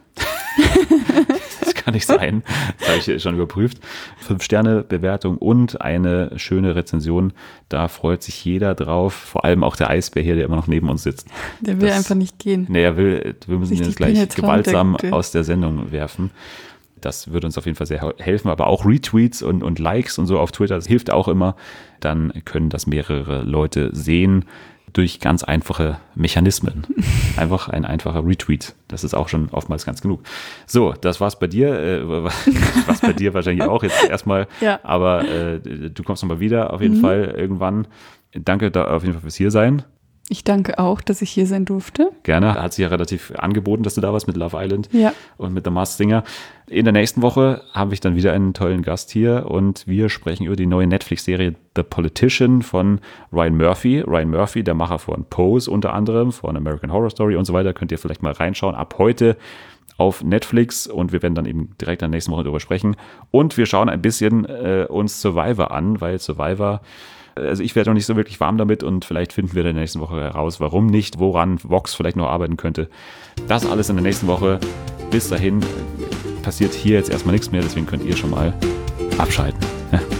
Das kann nicht sein. Das habe ich schon überprüft. 5-Sterne-Bewertung und eine schöne Rezension. Da freut sich jeder drauf. Vor allem auch der Eisbär hier, der immer noch neben uns sitzt. Der will einfach nicht gehen. Nee, wir müssen ihn jetzt gleich gewaltsam aus der Sendung werfen. Das würde uns auf jeden Fall sehr helfen, aber auch Retweets und Likes und so auf Twitter, das hilft auch immer. Dann können das mehrere Leute sehen durch ganz einfache Mechanismen. Einfach ein einfacher Retweet. Das ist auch schon oftmals ganz genug. So, das war's bei dir. Was bei dir wahrscheinlich auch jetzt erstmal. Ja. Aber du kommst nochmal wieder auf jeden Fall irgendwann. Danke da auf jeden Fall fürs Hiersein. Ich danke auch, dass ich hier sein durfte. Gerne. Hat sich ja relativ angeboten, dass du da warst mit Love Island und mit The Masked Singer. In der nächsten Woche habe ich dann wieder einen tollen Gast hier und wir sprechen über die neue Netflix-Serie The Politician von Ryan Murphy. Ryan Murphy, der Macher von Pose unter anderem, von American Horror Story und so weiter. Könnt ihr vielleicht mal reinschauen. Ab heute auf Netflix und wir werden dann eben direkt in der nächsten Woche darüber sprechen. Und wir schauen ein bisschen uns Survivor an, weil Survivor... Also ich werde noch nicht so wirklich warm damit und vielleicht finden wir in der nächsten Woche heraus, warum nicht, woran Vox vielleicht noch arbeiten könnte. Das alles in der nächsten Woche. Bis dahin passiert hier jetzt erstmal nichts mehr, deswegen könnt ihr schon mal abschalten. Ja.